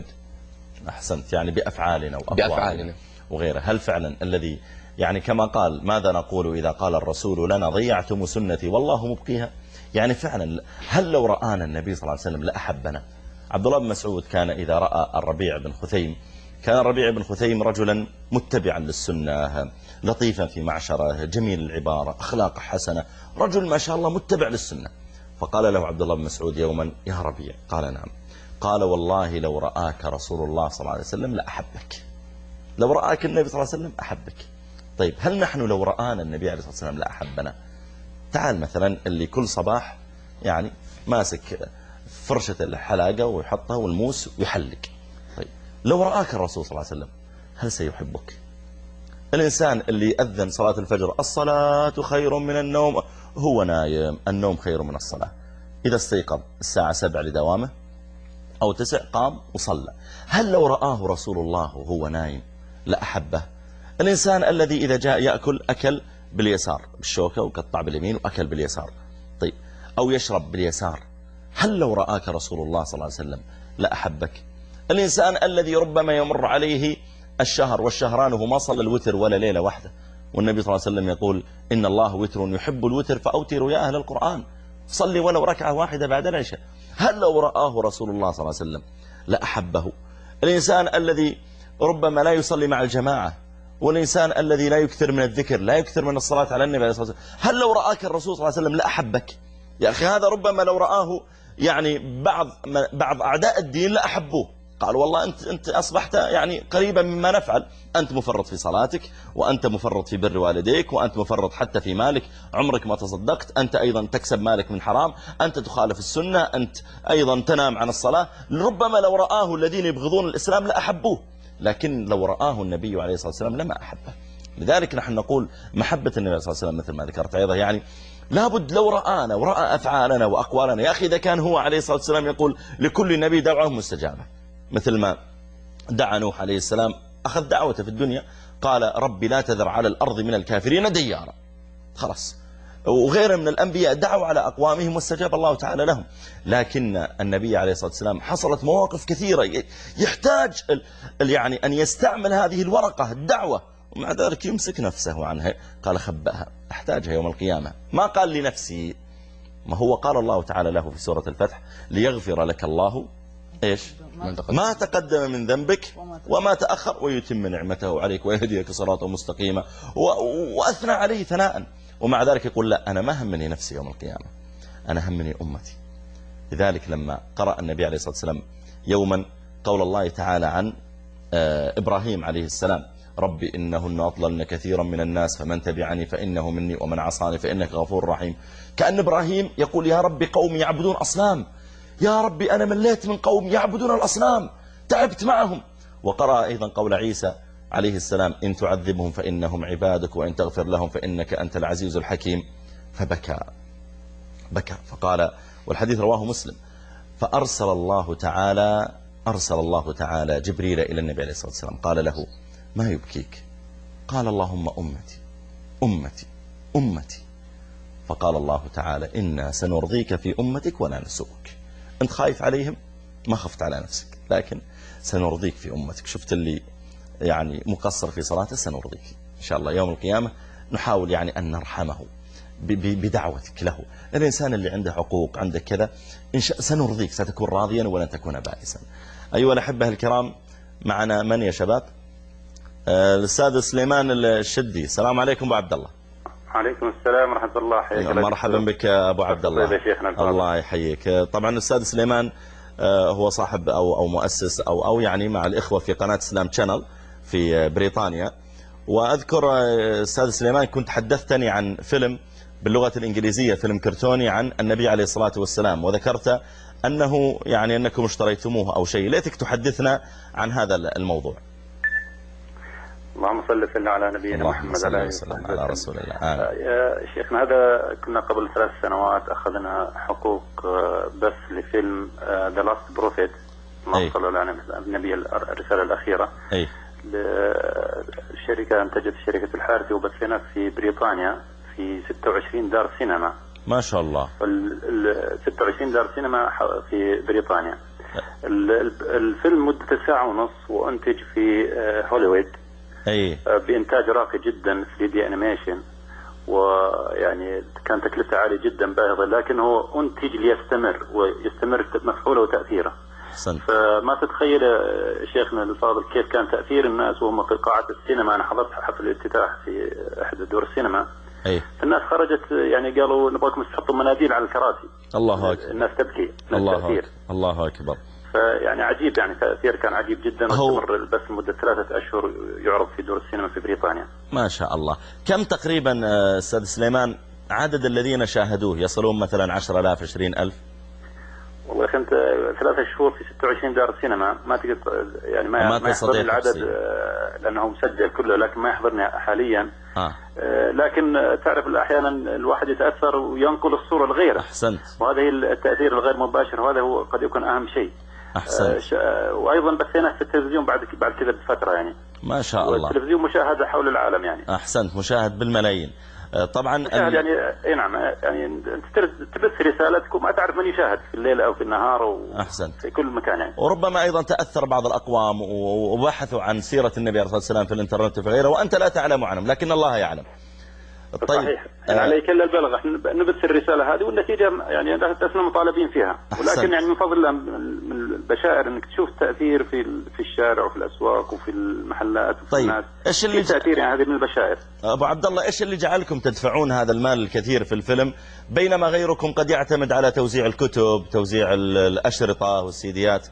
أحسنت، يعني بأفعالنا بأفعالنا وغيرها. هل فعلا الذي يعني كما قال ماذا نقول إذا قال الرسول لنا ضيعتم سنتي والله مبقيها؟ يعني فعلا هل لو رآنا النبي صلى الله عليه وسلم لأحبنا؟ عبد الله بن مسعود كان إذا رأى الربيع بن خثيم، كان الربيع بن خثيم رجلا متبعا للسنة، لطيفا في معشره، جميل العبارة، أخلاق حسنة، رجل ما شاء الله متبع للسنة. فقال له عبد الله بن مسعود يوما يا ربيع، قال نعم، قال والله لو رآك رسول الله صلى الله عليه وسلم لأحبك. لو رآك النبي صلى الله عليه وسلم أحبك. طيب هل نحن لو رآنا النبي عليه الصلاة والسلام لأحبنا؟ تعال مثلا اللي كل صباح يعني ماسك فرشة الحلاقة ويحطها والموس ويحلق، طيب لو رآك الرسول صلى الله عليه وسلم هل سيحبك؟ الإنسان اللي أذن صلاة الفجر الصلاة خير من النوم، هو نايم، النوم خير من الصلاة. إذا استيقظ الساعة 7 لدوامه أو 9 قام وصلى، هل لو رآه رسول الله وهو نايم لأحبه؟ الإنسان الذي إذا جاء يأكل أكل باليسار بالشوكة وقطع باليمين وأكل باليسار، طيب أو يشرب باليسار، هل لو رآك رسول الله صلى الله عليه وسلم لأحبك؟ الإنسان الذي ربما يمر عليه الشهر والشهران وهو ما صلى الوتر ولا ليلة واحدة، والنبي صلى الله عليه وسلم يقول إن الله وتر يحب الوتر فأوتروا يا أهل القرآن، صلي ولو ركعة واحدة بعد العشاء، هل لو رآه رسول الله صلى الله عليه وسلم لأحبه؟ الإنسان الذي ربما لا يصلي مع الجماعة، والإنسان الذي لا يكثر من الذكر، لا يكثر من الصلاة على النبي عليه الصلاة والسلام، هل لو رآك الرسول صلى الله عليه وسلم لأحبك؟ يا أخي هذا ربما لو رآه يعني بعض أعداء الدين لأحبوه، قال والله أنت أصبحت يعني قريبا مما نفعل، أنت مفرط في صلاتك، وأنت مفرط في بر والديك، وأنت مفرط حتى في مالك، عمرك ما تصدقت، أنت أيضا تكسب مالك من حرام، أنت تخالف السنة، أنت أيضا تنام عن الصلاة. ربما لو رآه الذين يبغضون الإسلام لأحبوه، لكن لو رآه النبي عليه الصلاة والسلام لما أحبه. لذلك نحن نقول محبة النبي صلى الله عليه وسلم مثل ما ذكرت أيضا، يعني لابد لو رآنا ورأى أفعالنا وأقوالنا، يا أخي إذا كان هو عليه الصلاة والسلام يقول لكل نبي دعوة مستجابة، مثل ما دعا نوح عليه السلام، أخذ دعوته في الدنيا، قال ربي لا تذر على الأرض من الكافرين ديارا، خلاص. وغيره من الأنبياء دعوا على أقوامهم واستجاب الله تعالى لهم. لكن النبي عليه الصلاة والسلام حصلت مواقف كثيرة يحتاج يعني أن يستعمل هذه الورقة الدعوة، ومع ذلك يمسك نفسه عنها، قال خبأها أحتاجها يوم القيامة. ما قال لنفسي، ما هو قال الله تعالى له في سورة الفتح ليغفر لك الله إيش ما تقدم من ذنبك وما تأخر ويتم نعمته عليك ويهديك صراطا مستقيما، وأثنى عليه ثناء. ومع ذلك يقول لا، أنا ما همني نفسي يوم القيامة، أنا همني أمتي. لذلك لما قرأ النبي عليه الصلاة والسلام يوما قول الله تعالى عن إبراهيم عليه السلام ربي إنهن أضللن كثيرا من الناس فمن تبعني فإنه مني ومن عصاني فإنك غفور رحيم، كأن إبراهيم يقول يا ربي قوم يعبدون أصنام، يا ربي أنا مليت من قوم يعبدون الأصنام، تعبت معهم. وقرأ أيضا قول عيسى عليه السلام إن تعذبهم فإنهم عبادك وإن تغفر لهم فإنك أنت العزيز الحكيم. فبكى فقال، والحديث رواه مسلم، فأرسل الله تعالى جبريل إلى النبي عليه الصلاة والسلام قال له ما يبكيك؟ قال اللهم أمتي أمتي أمتي. فقال الله تعالى إنا سنرضيك في أمتك ولا نسوك. أنت خايف عليهم، ما خفت على نفسك، لكن سنرضيك في أمتك. شفت اللي يعني مقصر في صلاته، سنرضيك إن شاء الله يوم القيامة. نحاول يعني أن نرحمه بدعوتك له. الإنسان اللي عنده حقوق، عنده كذا، إن شاء سنرضيك، ستكون راضيا ولن تكون بائسا. أيها الأحبة الكرام، معنا من يا شباب؟ الأستاذ سليمان الشدي. السلام عليكم أبو عبد الله. عليكم السلام ورحمة الله. حياك الله. مرحبا بك أبو عبد الله. الله يحييك. طبعا الأستاذ سليمان هو صاحب أو مؤسس أو يعني مع الإخوة في قناة إسلام تشانل في بريطانيا. وأذكر أستاذ سليمان كنت حدثتني عن فيلم باللغة الإنجليزية، فيلم كرتوني عن النبي عليه الصلاة والسلام، وذكرت أنه يعني أنكم اشتريتموه أو شيء. ليتك تحدثنا عن هذا الموضوع. اللهم صل وسلم على نبينا محمد على رسول الله. يا شيخنا، هذا كنا قبل 3 سنوات أخذنا حقوق بث لفيلم The Last Prophet، اللهم صل على النبي الرسالة الأخيرة. الشركة أنتجت شركة الحارثي وبثنا في بريطانيا في 26 دار سينما. ما شاء الله. 26 دار سينما في بريطانيا. الفيلم مدته 1.5 ساعة وأنتج في هوليوود بإنتاج راقي جدا 3D أنيميشن، ويعني كان تكلفته عالية جدا باهظة، لكن هو أنتج ويستمر مفعوله وتأثيره. فما تتخيل شيخنا الفاضل كيف كان تأثير الناس وهم في قاعة السينما. أنا حضرت حفل الافتتاح في أحد دور السينما. الناس خرجت يعني قالوا نبغاكم تحطوا مناديل على الكراسي. الله أكبر. الناس تبكي. الله أكبر. فيعني عجيب، يعني تأثير كان عجيب جدا. واستمر البث لمدة 3 أشهر يعرض في دور السينما في بريطانيا. ما شاء الله. كم تقريبا أستاذ سليمان عدد الذين شاهدوه؟ يصلون مثلا 10,000 20,000؟ والله كنت 3 شهور في 26 دار سينما، ما تقدر يعني ما يحضرني العدد لأنه مسجل كله، لكن ما يحضرني حاليا. لكن تعرف أحيانا الواحد يتأثر وينقل الصورة لغيره. أحسنت. وهذا هي التأثير الغير مباشر، وهذا هو قد يكون أهم شيء. أحسنت. وأيضا بثينا في التلفزيون بعد كذا بفترة يعني. ما شاء الله. التلفزيون مشاهدة حول العالم يعني. أحسنت، مشاهد بالملايين. طبعا يعني اي نعم، يعني انت تبث رسالتك وما تعرف من يشاهد في الليل او في النهار احسنت في كل مكان يعني. وربما ايضا تاثر بعض الاقوام وبحثوا عن سيره النبي عليه الصلاه والسلام في الانترنت وفي غيره، وانت لا تعلم عنهم لكن الله يعلم. طيب صحيح. يعني عليك الا البلاغ، احنا نبث الرساله هذه والنتيجه يعني لسنا مطالبين فيها. ولكن يعني من فضل الله من البشائر انك تشوف تاثير في الشارع وفي الاسواق وفي المحلات وفي الناس. ايش اللي تاثير يعني؟ هذه من البشائر. ابو عبد الله، ايش اللي جعلكم تدفعون هذا المال الكثير في الفيلم بينما غيركم قد يعتمد على توزيع الكتب، توزيع الاشرطه والسيديات؟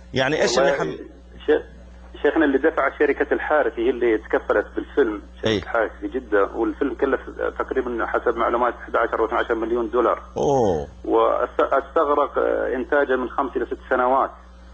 يعني إيش اللي شيخنا اللي دفع شركة الحارثي هي اللي تكفلت بالفيلم، شركة الحارثي في جدة، والفيلم كلف تقريبا حسب معلومات 11 أو 12 مليون دولار. واستغرق إنتاجه من 5 إلى 6 سنوات.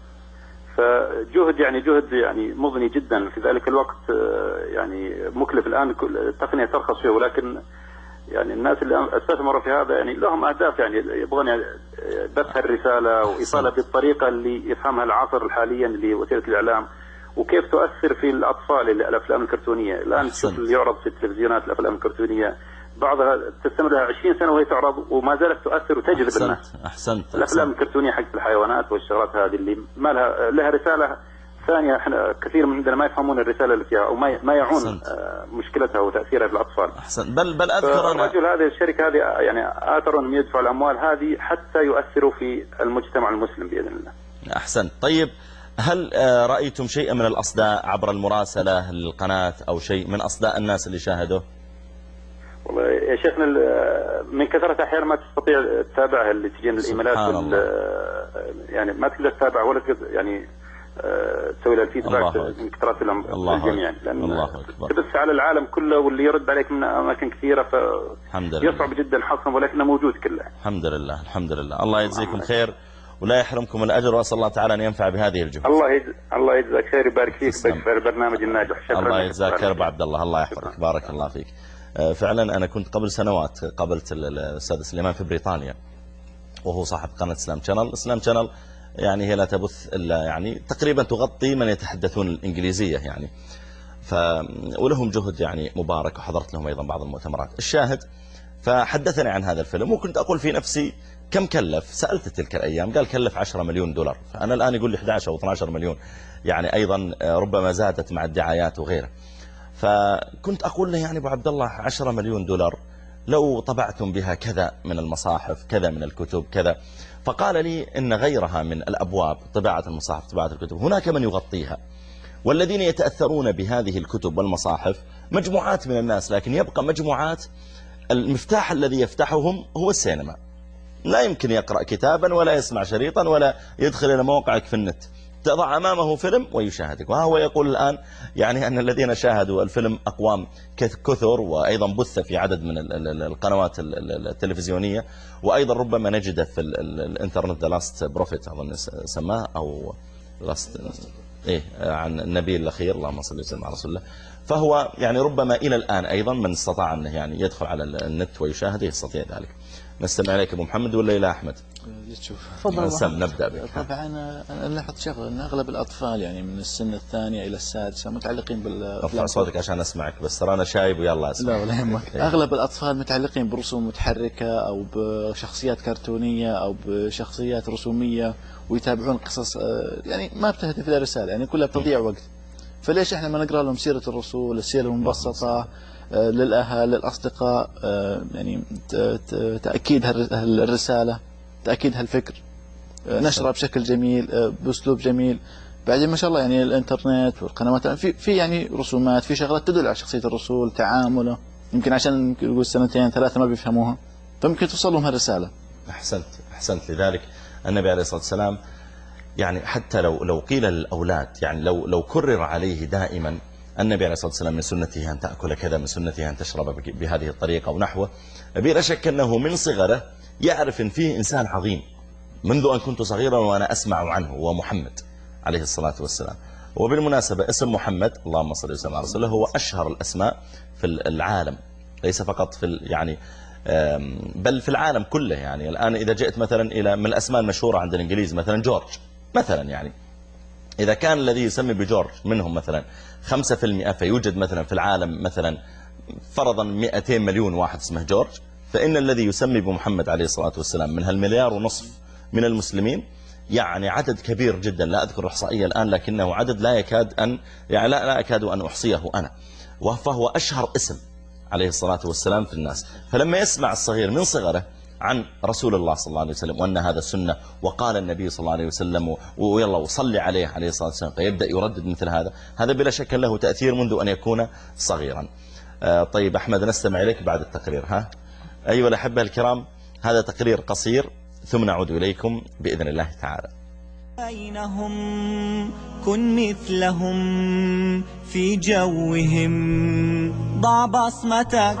فجهد يعني مضني جدا في ذلك الوقت، يعني مكلف. الآن التقنية ترخص فيه، ولكن يعني الناس اللي استثمروا في هذا يعني لهم أهداف، يعني يبغون بث الرسالة وإيصالها بالطريقة اللي يفهمها العصر الحاليا لوسيلة الإعلام، وكيف تؤثر في الأطفال الأفلام الكرتونية. الآن تشوف اللي يعرض في التلفزيونات الأفلام الكرتونية بعضها تستمر 20 سنة وهي تعرض وما زالت تؤثر وتجذب الناس. أحسنت. الأفلام الكرتونية حق الحيوانات والشغلات هذه اللي ما لها رسالة ثانية، احنا كثير من عندنا ما يفهمون الرسالة اللي فيها، أو ما يعون مشكلتها وتأثيرها بالأطفال. أحسن. بل أذكر أنا رجل هذه الشركة هذه يعني آثروا أنهم يدفعوا الأموال هذه حتى يؤثروا في المجتمع المسلم بإذن الله. أحسن. طيب هل رأيتم شيئا من الأصداء عبر المراسلة للقناة أو شيء من أصداء الناس اللي شاهدوه؟ والله يا شيخنا من كثرة أحيانا ما تستطيع تتابعها، اللي تجين الإيميلات يعني ما تقدر تتابع ولا تقدر يعني تسوي لها الفيدباك من كثرة الجميع، لأن تبث على العالم كله واللي يرد عليك من أماكن كثيرة، فيصعب جدا حصرهم، ولكنه موجود كله. الحمد لله الحمد لله. الله يجزيكم خير ولا يحرمكم الأجر، وأسأل الله تعالى أن ينفع بهذه الجهود. الله يجزاك خير، يبارك فيك في البرنامج الناجح. الله يجزاك خير أبو عبد الله، الله يحفظك، بارك الله فيك. فعلا أنا كنت قبل سنوات قابلت الأستاذ سليمان في بريطانيا، وهو صاحب قناة إسلام شانل. إسلام شانل يعني هي لا تبث إلا يعني تقريبا تغطي من يتحدثون الإنجليزية يعني، ولهم جهد يعني مبارك، وحضرت لهم أيضا بعض المؤتمرات. الشاهد فحدثني عن هذا الفيلم، وكنت أقول في نفسي كم كلف. سألت تلك الأيام قال كلف 10 مليون دولار، فأنا الآن يقول لي 11 أو 12 مليون، يعني أيضا ربما زادت مع الدعايات وغيره. فكنت أقول له يعني أبو عبد الله 10 مليون دولار لو طبعتم بها كذا من المصاحف، كذا من الكتب، كذا. فقال لي إن غيرها من الأبواب، طباعة المصاحف، طباعة الكتب، هناك من يغطيها، والذين يتأثرون بهذه الكتب والمصاحف مجموعات من الناس، لكن يبقى مجموعات المفتاح الذي يفتحهم هو السينما. لا يمكن يقرأ كتابا ولا يسمع شريطا ولا يدخل إلى موقعك في النت، تضع أمامه فيلم ويشاهدك. وهو يقول الآن يعني أن الذين شاهدوا الفيلم أقوام كثر، وأيضا بث في عدد من القنوات التلفزيونية، وأيضا ربما نجده في الانترنت The Last Prophet أظن سماه، أو عن النبي الأخير، اللهم صل وسلم على رسول الله. فهو يعني ربما إلى الآن أيضا من استطاع أنه يعني يدخل على النت ويشاهده يستطيع ذلك. نستمع إليك أبو محمد ولا إلى أحمد؟ تفضل. نبدأ بك. طبعا أنا لاحظت شغله أن أغلب الأطفال يعني من السن الثانية إلى السادسة متعلقين ارفع صوتك عشان أسمعك، بس ترى أنا شايب ويلا أسمع. لا ولا يهمك. أغلب الأطفال متعلقين برسوم متحركة أو بشخصيات كرتونية أو بشخصيات رسومية، ويتابعون قصص يعني ما بتهدف إلى رسالة، يعني كلها بتضيع وقت. فليش إحنا ما نقرأ لهم سيرة الرسول، السيرة المبسطة للأهل للأصدقاء، يعني تأكيد الرسالة، تأكيد هالفكر، نشرها بشكل جميل بأسلوب جميل. بعدين ما شاء الله يعني الانترنت والقنوات في يعني رسومات، في شغلات تدل على شخصية الرسول، تعامله، يمكن عشان نقول 2 3 ما بيفهموها، فممكن توصل لهم هالرسالة. أحسنت. لذلك النبي عليه الصلاة والسلام يعني حتى لو قيل للأولاد، يعني لو كرر عليه دائما النبي عليه الصلاة والسلام من سنته أن تأكل كذا، من سنته أن تشرب بهذه الطريقة ونحوه، بلا شك أنه من صغره يعرف أن فيه إنسان عظيم. منذ أن كنت صغيرا وأنا أسمع عنه، هو محمد عليه الصلاة والسلام. وبالمناسبة اسم محمد اللهم صل وسلم على رسوله هو أشهر الأسماء في العالم، ليس فقط في يعني بل في العالم كله. يعني الآن إذا جئت مثلا إلى من الأسماء المشهورة عند الإنجليز مثلا جورج مثلا، يعني إذا كان الذي يسمي بجورج منهم مثلا 5%، فيوجد مثلا في العالم مثلا فرضا 200 مليون واحد اسمه جورج، فإن الذي يسمي بمحمد عليه الصلاة والسلام من 1.5 مليار من المسلمين يعني عدد كبير جدا. لا أذكر إحصائية الآن، لكنه عدد لا يكاد أن يعني لا أكاد أن أحصيه أنا. فهو أشهر اسم عليه الصلاة والسلام في الناس. فلما يسمع الصغير من صغره عن رسول الله صلى الله عليه وسلم وأن هذا السنة، وقال النبي صلى الله عليه وسلم ويلا وصلي عليه عليه الصلاة والسلام، فيبدأ يردد مثل هذا بلا شك له تأثير منذ أن يكون صغيرا. طيب أحمد نستمع إليك بعد التقرير. أيها الأحبة الكرام، هذا تقرير قصير ثم نعود إليكم بإذن الله تعالى. بينهم كن مثلهم في جوهم ضع بصمتك.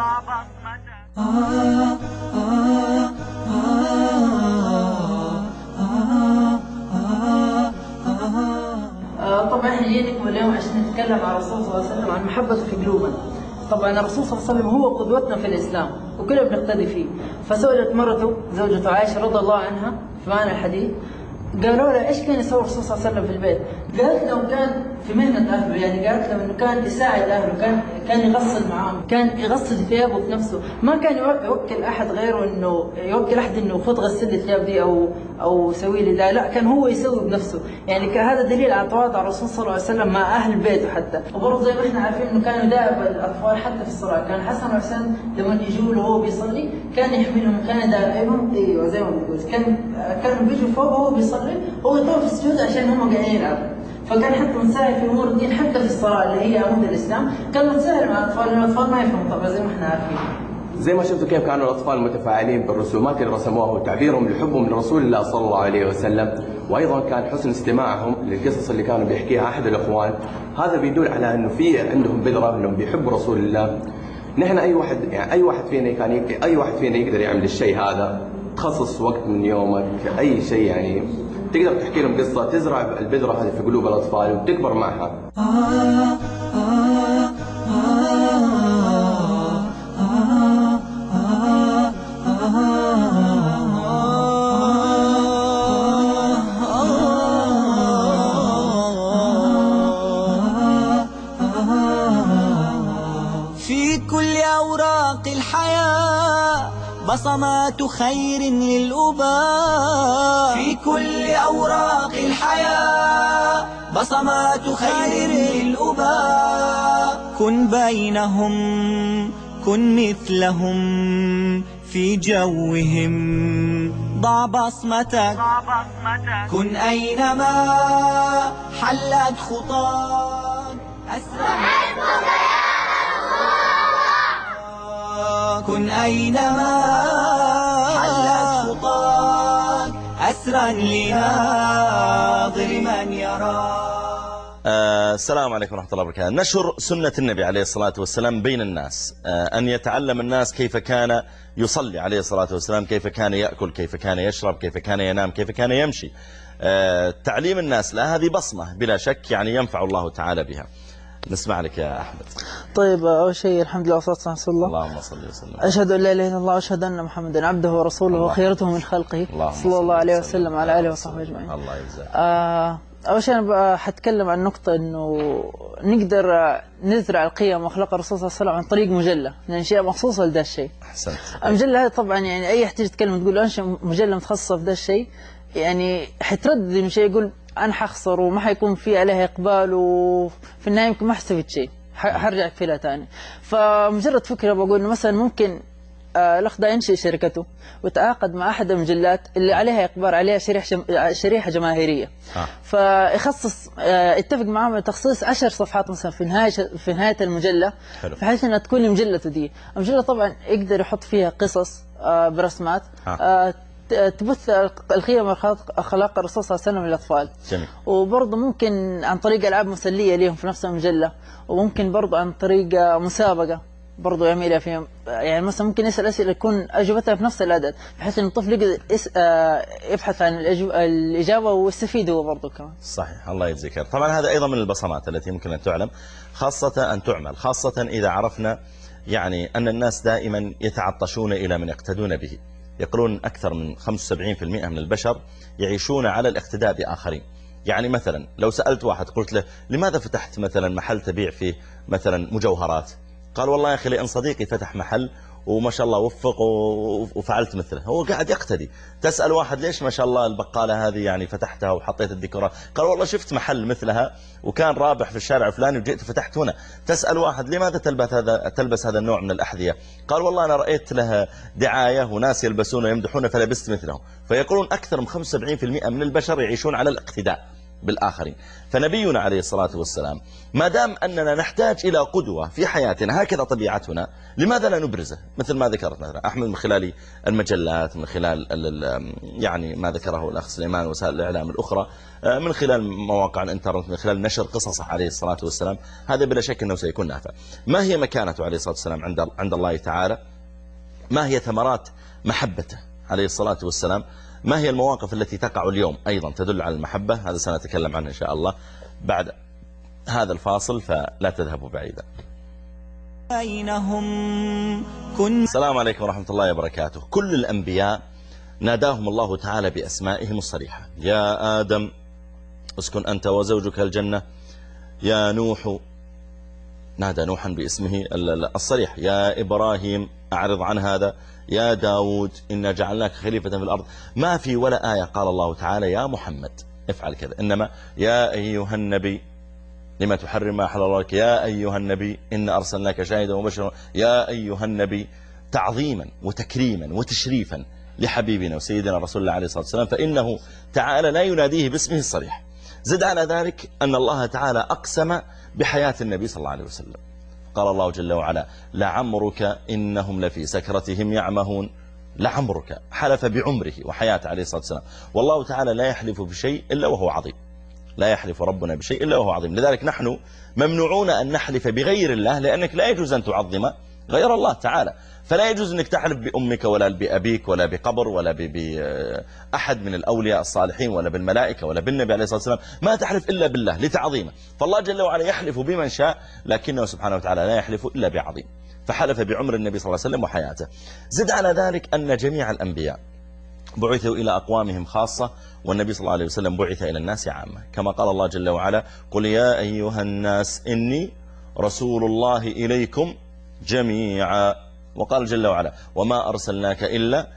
طبعا احنا جيناكم اليوم عشان نتكلم عن الرسول صلى الله عليه وسلم، عن محبته في قلوبنا. طبعا الرسول صلى الله عليه وسلم هو قدوتنا في الإسلام وكلنا بنقتدي فيه. فسئلت مرته زوجته عائشة رضي الله عنها في معنى الحديث، قالوا له ايش كان يسوي الرسول صلى الله عليه وسلم في البيت؟ قالت لهم كان في مهنة أهله، يعني قالت لهم انه كان يساعد أهله، كان يغسل معاهم، كان يغسل ثيابه بنفسه، ما كان يوكل أحد غيره انه يوكل أحد انه خذ غسل لي الثياب دي او سوي لي ده، لا كان هو يسوي بنفسه. يعني هذا دليل على تواضع الرسول صلى الله عليه وسلم مع أهل بيته حتى. وبرضه زي ما احنا عارفين انه كانوا يداعب الأطفال حتى في الصلاة، كان حسن وحسين لما يجوا له وهو بيصلي كان يحملهم، كان يداعبهم، ايوه زي ما بنقول، كانوا بيجوا فوق وهو بيصلي، هو يطوف في السجود عشان هم قاعدين يلعبوا. فكان حتى مساعد في امور الدين، حتى في الصلاه اللي هي عمود الاسلام، كان متساهل مع الاطفال لان الاطفال ما يفهموا طبعا زي ما احنا عارفين. زي ما شفتوا كيف كانوا الاطفال متفاعلين بالرسومات اللي رسموها وتعبيرهم لحبهم لرسول الله صلى الله عليه وسلم، وايضا كان حسن استماعهم للقصص اللي كانوا بيحكيها احد الاخوان. هذا بيدل على انه في عندهم بذره انهم بيحبوا رسول الله. نحن اي واحد فينا يقدر يعمل الشيء هذا، تخصص وقت من يومك اي شيء، يعني تقدر تحكي لهم قصه تزرع البذره هذه في قلوب الاطفال وتكبر معها. في كل أوراق الحياة بصمات خير للأباء، في كل أوراق الحياة بصمات خير للأباء. كن بينهم كن مثلهم في جوهم ضع بصمتك. كن أينما حلت خطاك أسرع، كن أينما حلت خطاك أسرا لناظر من يراك. السلام عليكم ورحمة الله وبركاته. نشر سنة النبي عليه الصلاة والسلام بين الناس، أن يتعلم الناس كيف كان يصلي عليه الصلاة والسلام، كيف كان يأكل، كيف كان يشرب، كيف كان ينام، كيف كان يمشي. تعليم الناس لا، هذه بصمة بلا شك يعني ينفع الله تعالى بها. نسمع لك يا أحمد. طيب أول شيء الحمد لله والصلاة والسلام على رسول الله. اللهم صل وسلم. أشهد أن لا إله إلا الله وأشهد أن محمدا عبده ورسوله وخيرته من خلقه صلى الله عليه وسلم وعلى آله وصحبه أجمعين. الله يجزاك. أول شيء أنا حتكلم عن نقطة إنه نقدر نزرع القيم وأخلاق الرسول صلى الله عليه وسلم عن طريق مجلة، لأن شيء مخصوصة لذا الشيء. أحسنت. المجلة هذه طبعا يعني أي تيجي تتكلم تقول أنشئ مجلة متخصصة في ذا الشيء، يعني حتردد من شيء، يقول أنا حخسر وما حيكون في عليها إقبال وفي النهاية يمكن ما حستفيد شيء، حرجع فيها ثاني. فمجرد فكرة بقول إنه مثلا ممكن الأخ ده ينشئ شركته وتعاقد مع أحد المجلات اللي عليها إقبال، عليها شريحة جماهيرية، فيخصص اتفق معهم تخصيص 10 صفحات مثلا في نهاية المجلة، بحيث أنها تكون لمجلته دي. المجلة طبعا يقدر يحط فيها قصص برسمات تبث القيم واخلاق الرسول صلى الله عليه وسلم للاطفال. جميل. وبرضه ممكن عن طريق العاب مسليه ليهم في نفس المجله، وممكن برضه عن طريق مسابقه برضه يعملها فيهم، يعني مثلا ممكن يسال اسئله يكون اجوبتها في نفس العدد، بحيث ان الطفل يقدر يبحث عن الاجابه ويستفيد هو برضه كمان. صحيح، الله يجزيك خير. طبعا هذا ايضا من البصمات التي ممكن ان تعلم، خاصه ان تعمل، خاصه اذا عرفنا يعني ان الناس دائما يتعطشون الى من يقتدون به. يقولون أكثر من 75% من البشر يعيشون على الاقتداء بآخرين. يعني مثلا لو سألت واحد قلت له لماذا فتحت مثلا محل تبيع فيه مثلا مجوهرات؟ قال والله يا أخي لأن صديقي فتح محل وما شاء الله وفق وفعلت مثله. هو قاعد يقتدي. تسأل واحد ليش ما شاء الله البقالة هذه يعني فتحتها وحطيت الديكورات؟ قال والله شفت محل مثلها وكان رابح في الشارع الفلاني وجئت فتحت هنا. تسأل واحد لماذا تلبس هذا النوع من الأحذية؟ قال والله أنا رأيت لها دعاية وناس يلبسون ويمدحون فلبست مثله. فيقولون أكثر من 75% من البشر يعيشون على الاقتداء. بالآخرين. فنبينا عليه الصلاة والسلام ما دام أننا نحتاج إلى قدوة في حياتنا، هكذا طبيعتنا، لماذا لا نبرزه؟ مثل ما ذكرت مثلا أحمد من خلال المجلات، من خلال يعني ما ذكره الأخ سليمان وسائل الإعلام الأخرى، من خلال مواقع الإنترنت، من خلال نشر قصصه عليه الصلاة والسلام. هذا بلا شك أنه سيكون نافع. ما هي مكانته عليه الصلاة والسلام عند الله تعالى؟ ما هي ثمرات محبته عليه الصلاة والسلام؟ ما هي المواقف التي تقع اليوم أيضا تدل على المحبة؟ هذا سنتكلم عنه إن شاء الله بعد هذا الفاصل، فلا تذهبوا بعيدا. السلام عليكم ورحمة الله وبركاته. كل الأنبياء ناداهم الله تعالى بأسمائهم الصريحة. يا آدم اسكن أنت وزوجك الجنة. يا نوح، نادى نوحا باسمه الصريح. يا إبراهيم أعرض عن هذا. يا داود إنا جعلناك خليفة في الأرض. ما في ولا آية قال الله تعالى يا محمد افعل كذا، إنما يا أيها النبي لما تحرم ما أحل الله لك. يا أيها النبي إن أرسلناك شاهدا ومبشرا. يا أيها النبي تعظيما وتكريما وتشريفا لحبيبنا وسيدنا رسول الله عليه الصلاة والسلام، فإنه تعالى لا يناديه باسمه الصريح. زد على ذلك أن الله تعالى أقسم بحياة النبي صلى الله عليه وسلم. قال الله جل وعلا لعمرك إنهم لفي سكرتهم يعمهون. لعمرك، حلف بعمره وحياته عليه الصلاة والسلام. والله تعالى لا يحلف بشيء إلا وهو عظيم. لا يحلف ربنا بشيء إلا وهو عظيم. لذلك نحن ممنوعون أن نحلف بغير الله، لأنك لا يجوز أن تعظم غير الله تعالى. فلا يجوز أنك تحلف بأمك ولا بأبيك ولا بقبر ولا بأحد من الأولياء الصالحين ولا بالملائكة ولا بالنبي عليه الصلاة والسلام. ما تحلف إلا بالله لتعظيمه. فالله جل وعلا يحلف بمن شاء، لكنه سبحانه وتعالى لا يحلف إلا بعظيم. فحلف بعمر النبي صلى الله عليه وسلم وحياته. زد على ذلك أن جميع الأنبياء بعثوا إلى أقوامهم خاصة، والنبي صلى الله عليه وسلم بعث إلى الناس عامة، كما قال الله جل وعلا قل يا أيها الناس إني رسول الله إليكم جميعا. وقال جل وعلا وما أرسلناك إلا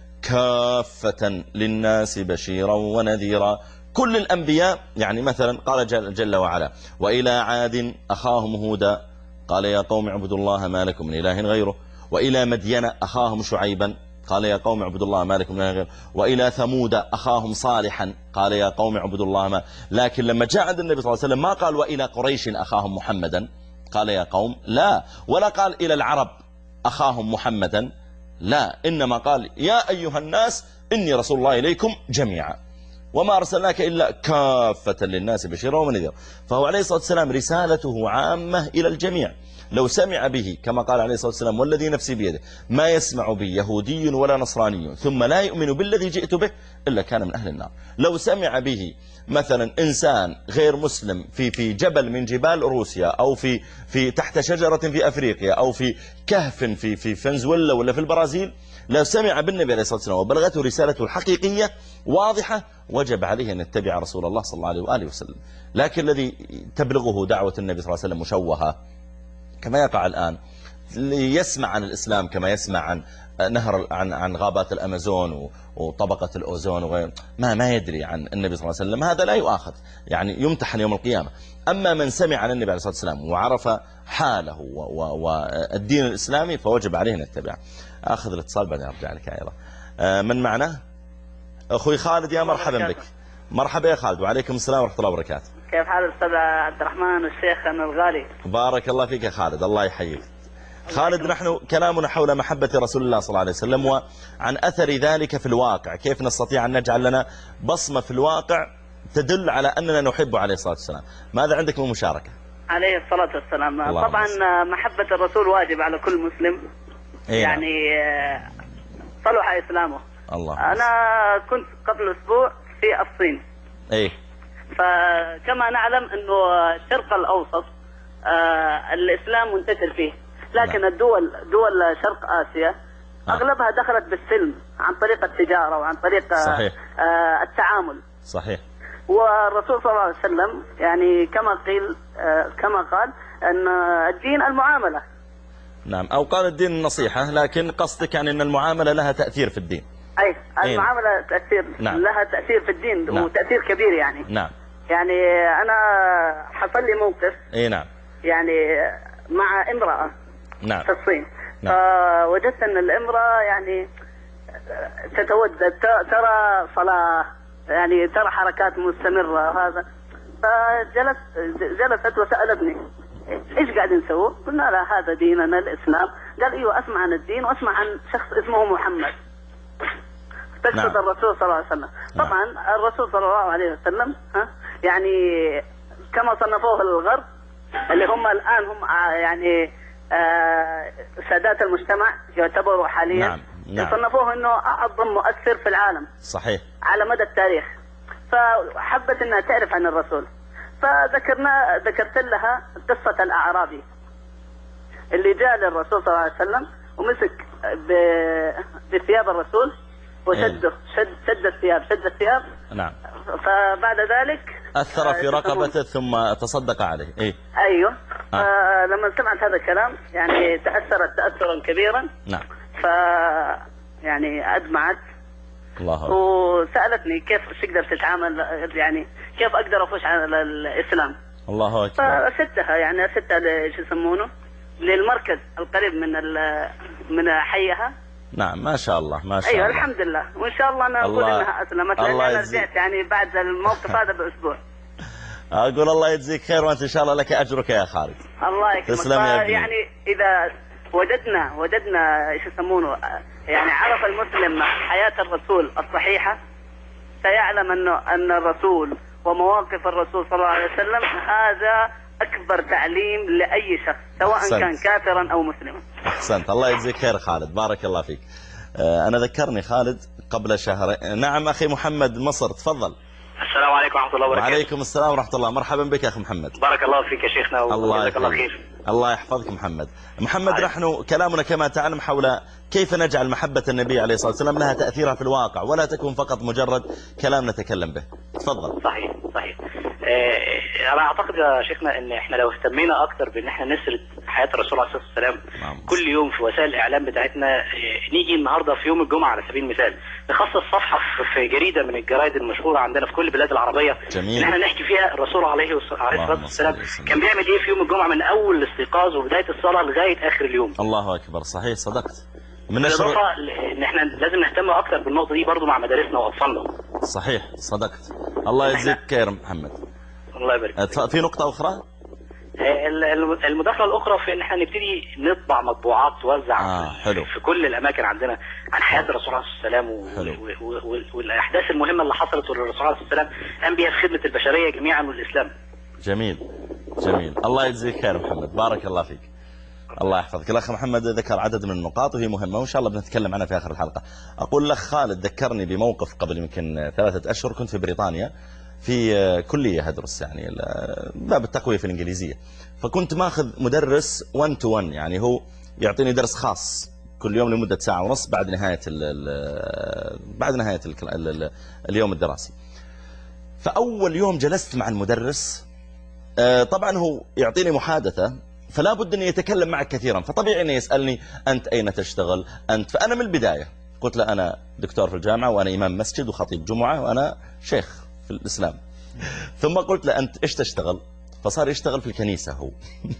كافة للناس بشيرا ونذيرا. كل الأنبياء، يعني مثلا قال جل وعلا وإلى عاد أخاهم هودا قال يا قوم اعبدوا الله ما لكم من إله غيره. وإلى مدين أخاهم شعيبا قال يا قوم اعبدوا الله ما لكم من إله غيره. وإلى ثمود أخاهم صالحا قال يا قوم اعبدوا الله ما. لكن لما جاء عند النبي صلى الله عليه وسلم ما قال وإلى قريش أخاهم محمدا قال يا قوم، لا، ولا قال إلى العرب أخاهم محمدا، لا، إنما قال يا أيها الناس إني رسول الله إليكم جميعا وما أرسلناك إلا كافة للناس بشيرا ونذيرا. فهو عليه الصلاة والسلام رسالته عامة إلى الجميع. لو سمع به كما قال عليه الصلاة والسلام والذي نفسي بيده ما يسمع به يهودي ولا نصراني ثم لا يؤمن بالذي جئت به إلا كان من أهل النار. لو سمع به مثلا إنسان غير مسلم في جبل من جبال روسيا أو في تحت شجرة في أفريقيا أو في كهف في فنزويلا ولا في البرازيل، لو سمع بالنبي عليه الصلاة والسلام وبلغته رسالته الحقيقية واضحة وجب عليه أن يتبع رسول الله صلى الله عليه وآله وسلم. لكن الذي تبلغه دعوة النبي صلى الله عليه وسلم مشوهة كما يقع الآن، يسمع عن الإسلام كما يسمع عن نهر عن غابات الأمازون وطبقة الأوزون وغيره، ما يدري عن النبي صلى الله عليه وسلم، هذا لا يؤاخذ، يعني يمتحن يوم القيامة. أما من سمع عن النبي عليه الصلاة والسلام وعرف حاله والدين الإسلامي فوجب عليه أن يتبعه. أخذ الاتصال بعدين أرجع لك أيضا. من معنا؟ أخوي خالد، يا مرحبا بك. مرحبا يا خالد. وعليكم السلام ورحمة الله وبركاته. كيف حال الأستاذ عبد الرحمن والشيخ الغالي؟ بارك الله فيك يا خالد، الله يحييك. خالد، نحن كلامنا حول محبة رسول الله صلى الله عليه وسلم وعن أثر ذلك في الواقع، كيف نستطيع أن نجعل لنا بصمة في الواقع تدل على أننا نحبه عليه الصلاة والسلام. ماذا عندك من مشاركة؟ عليه الصلاة والسلام. طبعا محبة الرسول واجب على كل مسلم. يعني صلح إسلامه. الله. أنا كنت قبل أسبوع في الصين. فكما نعلم أنه الشرق الأوسط الإسلام منتشر فيه، لكن الدول شرق آسيا أغلبها دخلت بالسلم عن طريق التجارة وعن طريق صحيح. التعامل. صحيح. والرسول صلى الله عليه وسلم يعني كما قال أن الدين المعاملة. نعم، أو قال الدين النصيحة، لكن قصدك يعني أن المعاملة لها تأثير في الدين. أي المعاملة تأثير. نعم. لها تأثير في الدين. نعم. وتأثير كبير يعني. نعم. يعني أنا حصل لي موقف. نعم. يعني مع امرأة. نعم. في الصين. نعم. فوجدت أن الامرأة يعني تتودد، ترى صلاة، يعني ترى حركات مستمرة، هذا جلست وسألتني ايش قاعدين نسوي؟ قلنا لها هذا ديننا الاسلام. قال ايوه اسمع عن الدين واسمع عن شخص اسمه محمد. تقصد نعم. الرسول صلى الله عليه وسلم. طبعا الرسول صلى الله عليه وسلم يعني كما صنفوه الغرب اللي هم الان هم يعني سادات المجتمع يعتبروا حاليا. نعم. نعم. صنفوه انه اعظم مؤثر في العالم صحيح على مدى التاريخ. فحبت انها تعرف عن الرسول، ذكرت لها قصة الأعرابي اللي جاء للرسول صلى الله عليه وسلم ومسك بثياب الرسول وشده شد الثياب. نعم. فبعد ذلك أثر في رقبته ثم تصدق عليه. أيوه. لما سمعت هذا الكلام يعني تأثرت تأثرا كبيرا. نعم. يعني أدمعت. الله. وسألتني كيف تقدر تتعامل، يعني كيف أقدر أفوش على الإسلام. الله أكبر. فأرسلتها يعني ايش يسمونه للمركز القريب من حيها. نعم ما شاء الله ما شاء أيوة الله. الحمد لله، وإن شاء الله أنا أقول إنها أسلمت لأن أنا رجعت يعني بعد الموقف هذا بأسبوع. أقول الله يجزيك خير وأنت إن شاء الله لك أجرك يا خالد. الله يكرمك. تسلم يا ابني. يعني إذا وجدنا ايش يسمونه يعني عرف المسلم حياة الرسول الصحيحة سيعلم أن الرسول ومواقف الرسول صلى الله عليه وسلم هذا أكبر تعليم لأي شخص سواء أحسنت. كان كافرا أو مسلما. أحسنت الله يجزيك خير خالد بارك الله فيك. أنا ذكرني خالد قبل شهرين. نعم أخي محمد مصر تفضل. السلام عليكم ورحمة الله وبركاته. وعليكم السلام ورحمة الله. مرحبا بك يا أخي محمد. بارك الله فيك يا شيخنا وجزاك الله خير. الله يحفظك محمد. نحن كلامنا كما تعلم حول كيف نجعل محبة النبي عليه الصلاة والسلام لها تأثيرها في الواقع ولا تكون فقط مجرد كلام نتكلم به. تفضل. صحيح. أنا أعتقد يا شيخنا إن إحنا لو اهتمينا أكتر بإن إحنا نسرد حياة الرسول عليه الصلاة والسلام كل يوم في وسائل الإعلام بتاعتنا، نيجي النهاردة في يوم الجمعة على سبيل المثال نخصص صفحة في جريدة من الجرايد المشهورة عندنا في كل البلاد العربية جميل. إن إحنا نحكي فيها الرسول عليه الصلاة والسلام كان بيعمل إيه في يوم الجمعة من أول الاستيقاظ وبداية الصلاة لغاية آخر اليوم. الله أكبر. صحيح صدقت. بالإضافة إن إحنا لازم نهتم أكتر بالنقطة دي برضو مع مدارسنا وأطفالنا. صحيح صدقت. الله يجزيك خير محمد. الله يبارك. في نقطة أخرى؟ المداخلة الأخرى في إن إحنا نبتدي نطبع مطبوعات توزع في كل الأماكن عندنا عن حياة الرسول عليه السلام والأحداث المهمة اللي حصلت للرسول عليه السلام قام بها في خدمة البشرية جميعا والإسلام. جميل. الله يجزيك خير محمد بارك الله فيك. الله يحفظك. الأخ محمد ذكر عدد من النقاط وهي مهمة وإن شاء الله بنتكلم عنها في آخر الحلقة. أقول لك خالد ذكرني بموقف قبل يمكن 3 أشهر كنت في بريطانيا في كلية هدرس يعني باب التقوية في الإنجليزية، فكنت ماخذ مدرس 1 to 1 يعني هو يعطيني درس خاص كل يوم لمدة 1.5 ساعة بعد نهاية اليوم الدراسي. فأول يوم جلست مع المدرس طبعا هو يعطيني محادثة فلا بد أن يتكلم معك كثيرا، فطبيعي أنه يسألني أنت أين تشتغل أنت. فأنا من البداية قلت له أنا دكتور في الجامعة وأنا إمام مسجد وخطيب جمعة وأنا شيخ في الإسلام. ثم قلت له أنت إيش تشتغل؟ فصار يشتغل في الكنيسة هو.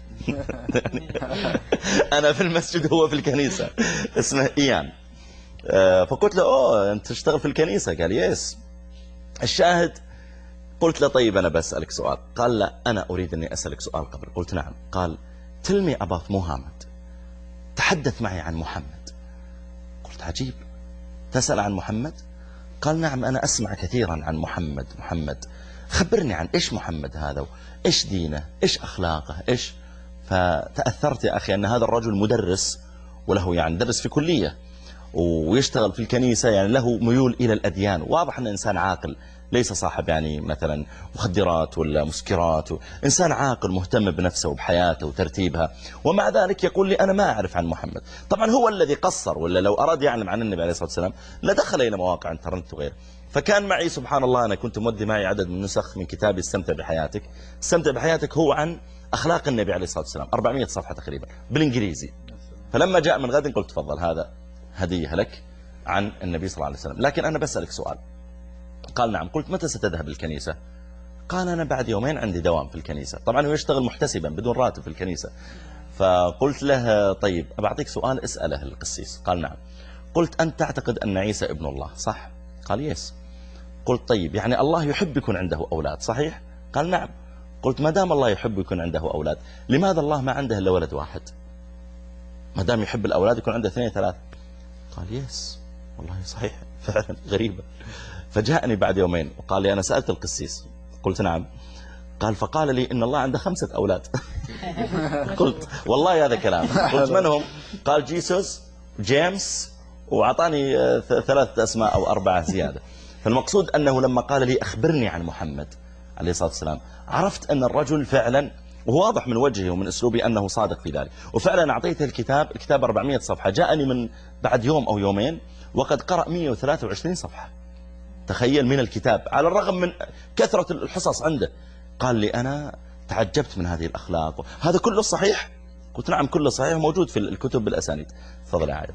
أنا في المسجد هو في الكنيسة اسمه إيان. فقلت له أوه أنت تشتغل في الكنيسة؟ قال يس. الشاهد قلت له طيب أنا بسألك سؤال. قال لا أنا أريد أني أسألك سؤال قبل. قلت نعم. قال tell me about محمد، تحدث معي عن محمد. قلت عجيب تسأل عن محمد؟ قال نعم أنا أسمع كثيرا عن محمد خبرني عن إيش محمد هذا إيش دينه إيش أخلاقه إيش. فتأثرت يا أخي أن هذا الرجل مدرس وله يعني درس في كلية ويشتغل في الكنيسة يعني له ميول إلى الأديان. واضح أنه إنسان عاقل ليس صاحب يعني مثلا مخدرات ولا مسكرات، إنسان عاقل مهتم بنفسه وبحياته وترتيبها، ومع ذلك يقول لي أنا ما أعرف عن محمد. طبعا هو الذي قصر، ولا لو أراد يعلم عن النبي عليه الصلاة والسلام لدخل إلى مواقع انترنت وغيره. فكان معي سبحان الله أنا كنت مودي معي عدد من النسخ من كتابي استمتع بحياتك. استمتع بحياتك هو عن أخلاق النبي عليه الصلاة والسلام 400 صفحة تقريبا بالإنجليزي. فلما جاء من غد قلت تفضل هذا هدية لك عن النبي صلى الله عليه وسلم، لكن أنا بسألك سؤال. قال نعم. قلت متى ستذهب الكنيسة؟ قال أنا بعد يومين عندي دوام في الكنيسة. طبعا هو يشتغل محتسبا بدون راتب في الكنيسة. فقلت له طيب أبعطيك سؤال اسأله القسيس. قال نعم. قلت أنت تعتقد أن عيسى ابن الله صح؟ قال يس. قلت طيب يعني الله يحب يكون عنده أولاد صحيح؟ قال نعم. قلت ما دام الله يحب يكون عنده أولاد، لماذا الله ما عنده إلا ولد واحد؟ ما دام يحب الأولاد يكون عنده 2 3. قال يس والله صحيح فعلا غريبة. فجاءني بعد يومين وقال لي أنا سألت القسيس. قلت نعم. قال فقال لي إن الله عنده 5 أولاد. قلت والله هذا كلام. قلت من هم؟ قال جيسوس، جيمس، وعطاني 3 أسماء أو 4 زيادة. فالمقصود أنه لما قال لي أخبرني عن محمد عليه الصلاة والسلام، عرفت أن الرجل فعلا، وواضح من وجهه ومن أسلوبي أنه صادق في ذلك. وفعلا أعطيته الكتاب 400 صفحة. جاءني من بعد يوم أو يومين وقد قرأ 123 صفحة. تخيل من الكتاب على الرغم من كثرة الحصص عنده. قال لي أنا تعجبت من هذه الأخلاق. هذا كله صحيح؟ قلت نعم كله صحيح موجود في الكتب بالأسانيد. تفضل يا عادل.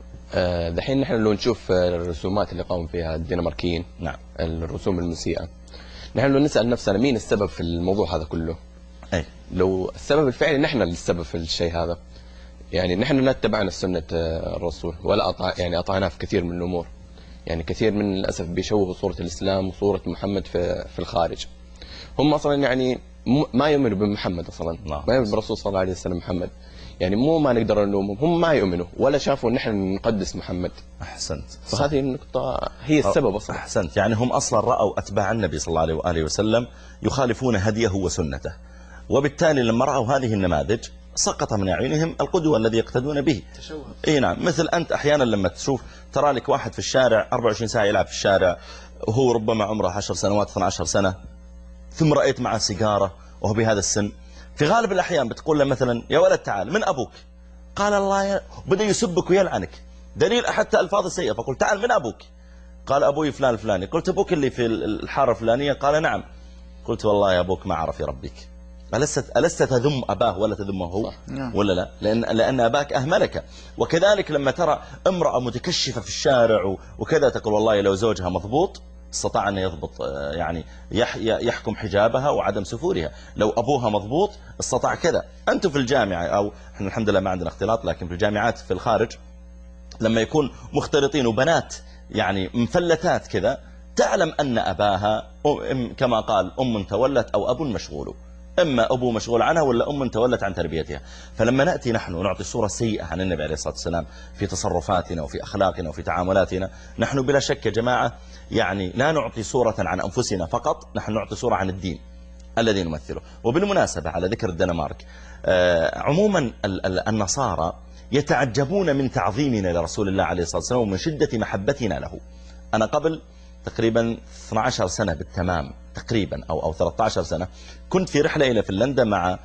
دحين نحن لو نشوف الرسومات اللي قاموا فيها الدنماركيين، نعم، الرسوم المسيئة، نحن لو نسأل نفسنا مين السبب في الموضوع هذا كله؟ أي لو السبب الفعلي نحن السبب في الشيء هذا، يعني نحن لا اتبعنا سنة الرسول ولا أطعناه في كثير من الأمور. يعني كثير من الأسف بيشوهوا صورة الإسلام وصورة محمد في الخارج. هم أصلا يعني ما يؤمنوا بمحمد أصلا، ما يؤمنوا بالرسول صلى الله عليه وسلم محمد. يعني مو ما نقدر نلومهم، هم ما يؤمنوا ولا شافوا ان احنا نقدس محمد. احسنت. فهذه النقطة هي السبب اصلا. احسنت. يعني هم اصلا رأوا اتباع النبي صلى الله عليه واله وسلم يخالفون هديه وسنته، وبالتالي لما رأوا هذه النماذج سقط من اعينهم القدوة الذي يقتدون به. اي نعم. مثل انت احيانا لما تشوف ترى لك واحد في الشارع 24 ساعة يلعب في الشارع وهو ربما عمره 10 سنوات 12 سنة، ثم رأيت معه سيجارة وهو بهذا السن، في غالب الأحيان بتقول له مثلا يا ولد تعال من أبوك؟ قال الله بدأ يسبك ويلعنك، دليل حتى ألفاظ سيئة. فقلت تعال من أبوك؟ قال أبوي فلان الفلاني. قلت أبوك اللي في الحارة الفلانية؟ قال نعم. قلت والله يا أبوك ما عرف يربيك. ألست تذم أباه ولا تذمه هو؟ ولا لا؟ لأن أباك أهملك. وكذلك لما ترى امرأة متكشفة في الشارع وكذا تقول والله لو زوجها مضبوط استطاع أن يضبط، يعني يحكم حجابها وعدم سفورها. لو أبوها مضبوط استطاع كذا. أنتم في الجامعة، أو احنا الحمد لله ما عندنا اختلاط، لكن في الجامعات في الخارج لما يكون مختلطين وبنات يعني مفلتات كذا، تعلم أن أباها كما قال أم تولت أو أب مشغول، إما أبو مشغول عنها ولا أم تولت عن تربيتها. فلما نأتي نحن ونعطي صورة سيئة عن النبي عليه الصلاة والسلام في تصرفاتنا وفي أخلاقنا وفي تعاملاتنا، نحن بلا شك يا جماعة يعني لا نعطي صورة عن أنفسنا فقط، نحن نعطي صورة عن الدين الذي نمثله. وبالمناسبة على ذكر الدنمارك، عموما النصارى يتعجبون من تعظيمنا لرسول الله عليه الصلاة والسلام ومن شدة محبتنا له. أنا قبل تقريبا 12 سنة بالتمام تقريبا أو 13 سنة كنت في رحلة إلى فنلندا مع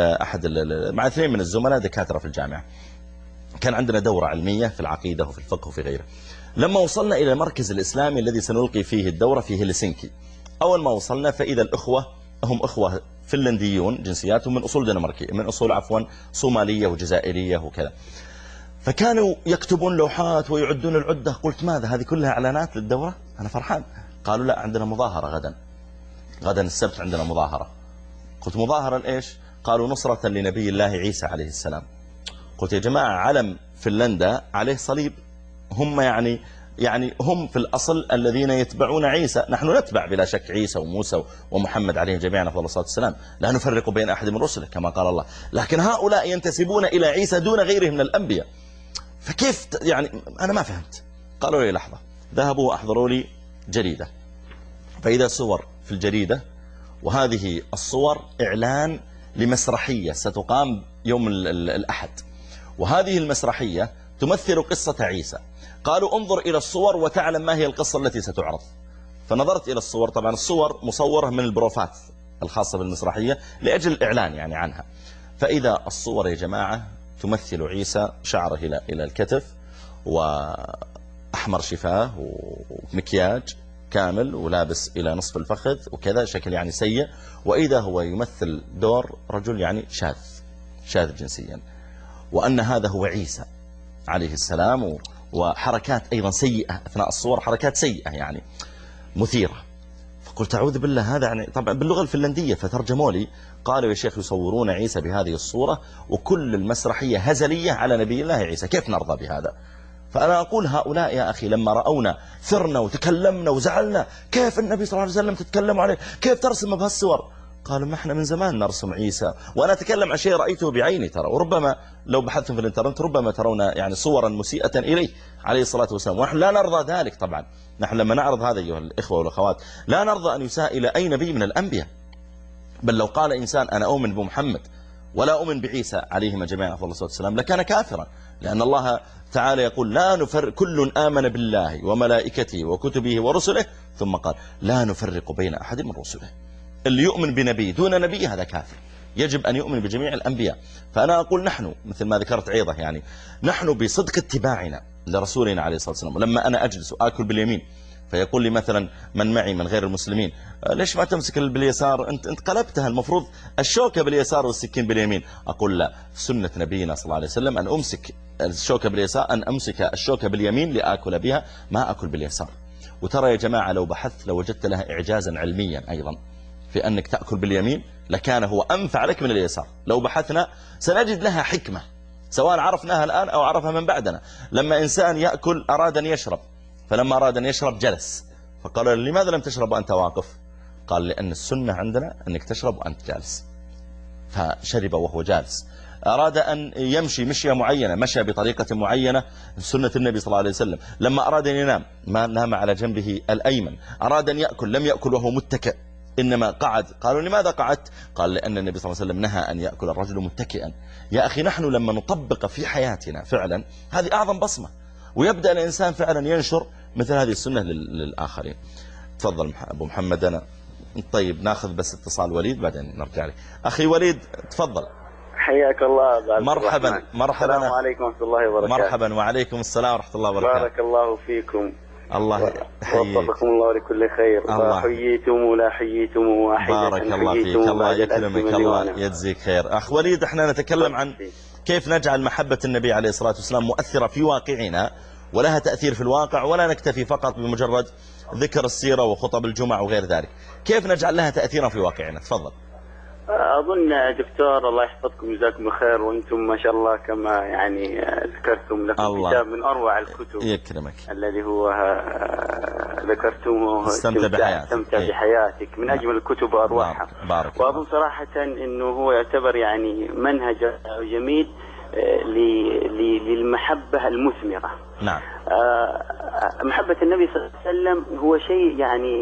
مع 2 من الزملاء دكاترة في الجامعة. كان عندنا دورة علمية في العقيدة وفي الفقه وفي غيره. لما وصلنا إلى المركز الإسلامي الذي سنلقي فيه الدورة في هلسنكي، أول ما وصلنا فإذا الأخوة هم أخوة فنلنديون جنسياتهم من أصول دنماركية، من أصول صومالية وجزائرية وكذا. فكانوا يكتبون لوحات ويعدون العدة. قلت ماذا هذه كلها إعلانات للدورة؟ أنا فرحان. قالوا لا عندنا مظاهرة غدا السبت عندنا مظاهرة. قلت مظاهرة إيش؟ قالوا نصرة لنبي الله عيسى عليه السلام. قلت يا جماعة علم فنلندا عليه صليب، هم يعني هم في الأصل الذين يتبعون عيسى، نحن نتبع بلا شك عيسى وموسى ومحمد عليهم جميعا أفضل الصلاة والسلام، لا نفرق بين أحد من رسله كما قال الله، لكن هؤلاء ينتسبون إلى عيسى دون غيره من الأنبياء. فكيف يعني أنا ما فهمت. قالوا لي لحظة، ذهبوا وأحضروا لي جريدة، فإذا صور في الجريدة، وهذه الصور إعلان لمسرحية ستقام يوم الأحد، وهذه المسرحية تمثل قصة عيسى. قالوا انظر إلى الصور وتعلم ما هي القصة التي ستعرض. فنظرت إلى الصور، طبعا الصور مصورة من البروفات الخاصة بالمسرحية لأجل الإعلان يعني عنها. فإذا الصور يا جماعة تمثل عيسى شعره إلى الكتف وأحمر شفاه ومكياج كامل ولابس إلى نصف الفخذ وكذا، شكل يعني سيء، وإذا هو يمثل دور رجل يعني شاذ جنسيا، وأن هذا هو عيسى عليه السلام، وحركات أيضا سيئة أثناء الصور، حركات سيئة يعني مثيرة. فقلت أعوذ بالله، هذا يعني طبعا باللغة الفنلندية، فترجموا لي قالوا يا شيخ يصورون عيسى بهذه الصورة وكل المسرحية هزلية على نبي الله عيسى، كيف نرضى بهذا؟ فأنا أقول هؤلاء يا أخي لما رأونا ثرنا وتكلمنا وزعلنا، كيف النبي صلى الله عليه وسلم تتكلموا عليه، كيف ترسم بهالصور؟ قالوا ما احنا من زمان نرسم عيسى. وأنا أتكلم عن شيء رأيته بعيني ترى، وربما لو بحثتم في الانترنت ربما ترون يعني صورا مسيئة إليه عليه الصلاة والسلام، ونحن لا نرضى ذلك. طبعا نحن لما نعرض هذا أيها الإخوة والأخوات لا نرضى أن يساء إلى أي نبي من الأنبياء، بل لو قال إنسان أنا أؤمن بمحمد ولا أؤمن بعيسى عليهما جميعا أفضل الصلاة والسلام لكان كافرا، لأن الله تعالى يقول لا نفرق، كل آمن بالله وملائكته وكتبه ورسله، ثم قال لا نفرق بين أحد من رسله. اللي يؤمن بنبي دون نبي هذا كافر، يجب أن يؤمن بجميع الأنبياء. فأنا أقول نحن مثل ما ذكرت عيضة، يعني نحن بصدق اتباعنا لرسولنا عليه الصلاة والسلام. ولما أنا أجلس وآكل باليمين فيقول لي مثلا من معي من غير المسلمين ليش ما تمسك باليسار، انت قلبتها، المفروض الشوكة باليسار والسكين باليمين. أقول لا، سنة نبينا صلى الله عليه وسلم أن أمسك الشوكة باليسار، أن أمسك الشوكة باليمين لآكل بها، ما أكل باليسار. وترى يا جماعة لو بحثت لو وجدت لها إعجازا علميا أيضا في أنك تأكل باليمين لكان هو أنفع لك من اليسار. لو بحثنا سنجد لها حكمة سواء عرفناها الآن أو عرفها من بعدنا. لما إنسان يأكل أراد أن يشرب، فلما أراد أن يشرب جلس، فقال لماذا لم تشرب وأنت واقف؟ قال لأن السنة عندنا أنك تشرب وأنت جالس، فشرب وهو جالس. أراد أن يمشي مشية معينة، مشى بطريقة معينة سنة النبي صلى الله عليه وسلم. لما أراد أن ينام ما نام على جنبه الأيمن. أراد أن يأكل لم يأكل وهو متكئ، إنما قعد. قالوا لماذا قعدت؟ قال لأن النبي صلى الله عليه وسلم نهى أن يأكل الرجل متكئا. يا أخي نحن لما نطبق في حياتنا فعلا هذه أعظم بصمة، ويبدأ الإنسان فعلا ينشر مثل هذه السنة للآخرين. تفضل أبو محمد. أنا طيب ناخذ بس اتصال وليد بعدين نرجع لك. أخي وليد تفضل. حياك الله. مرحبا. مرحبا. السلام عليكم ورحمة الله وبركاته. مرحبا وعليكم السلام ورحمة الله وبركاته. بارك الله فيكم. الله يحييك. وفقكم الله لكل خير. الله حييتم ولا حييتم واحدة. بارك الله فيك. الله يكرمك. الله يجزيك خير. أخ وليد احنا نتكلم عن كيف نجعل محبة النبي عليه الصلاة والسلام مؤثرة في واقعنا ولها تأثير في الواقع، ولا نكتفي فقط بمجرد ذكر السيرة وخطب الجمعة وغير ذلك. كيف نجعل لها تأثيرا في واقعنا؟ تفضل. أظن دكتور الله يحفظكم جزاكم بخير، وأنتم ما شاء الله كما يعني ذكرتم لكم كتاب من أروع الكتب. يكرمك. الذي هو ذكرتمه استمتع بحياتك، من أجمل الكتب وأروعها. وأظن صراحة أنه هو يعتبر يعني منهج جميل للمحبة المثمرة. نعم. محبة النبي صلى الله عليه وسلم هو شيء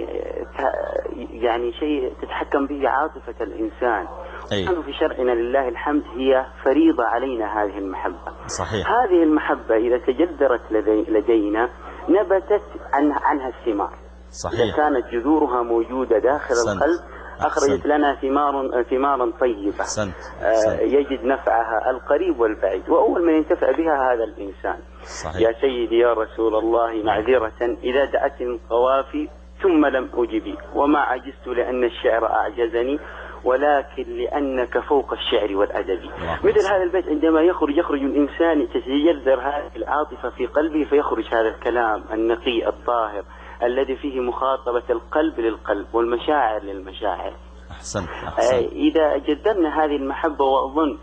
يعني شيء تتحكم به عاطفة الإنسان. نحن في شرعنا لله الحمد هي فريضة علينا هذه المحبة. صحيح. هذه المحبة إذا تجذرت لدينا نبتت عنها الثمار. صحيح. إذا كانت جذورها موجودة داخل القلب أخرجت لنا ثمارا طيبة. يجد نفعها القريب والبعيد، وأول من ينتفع بها هذا الإنسان. صحيح. يا سيدي يا رسول الله معذرة إذا دعتني القوافي ثم لم أجبي، وما عجزت لأن الشعر أعجزني ولكن لأنك فوق الشعر والأدب. مثل هذا البيت عندما يخرج الإنسان تتجذر هذه العاطفة في قلبه، فيخرج هذا الكلام النقي الطاهر الذي فيه مخاطبة القلب للقلب والمشاعر للمشاعر. أحسنت. إذا جذرنا هذه المحبة، وأظن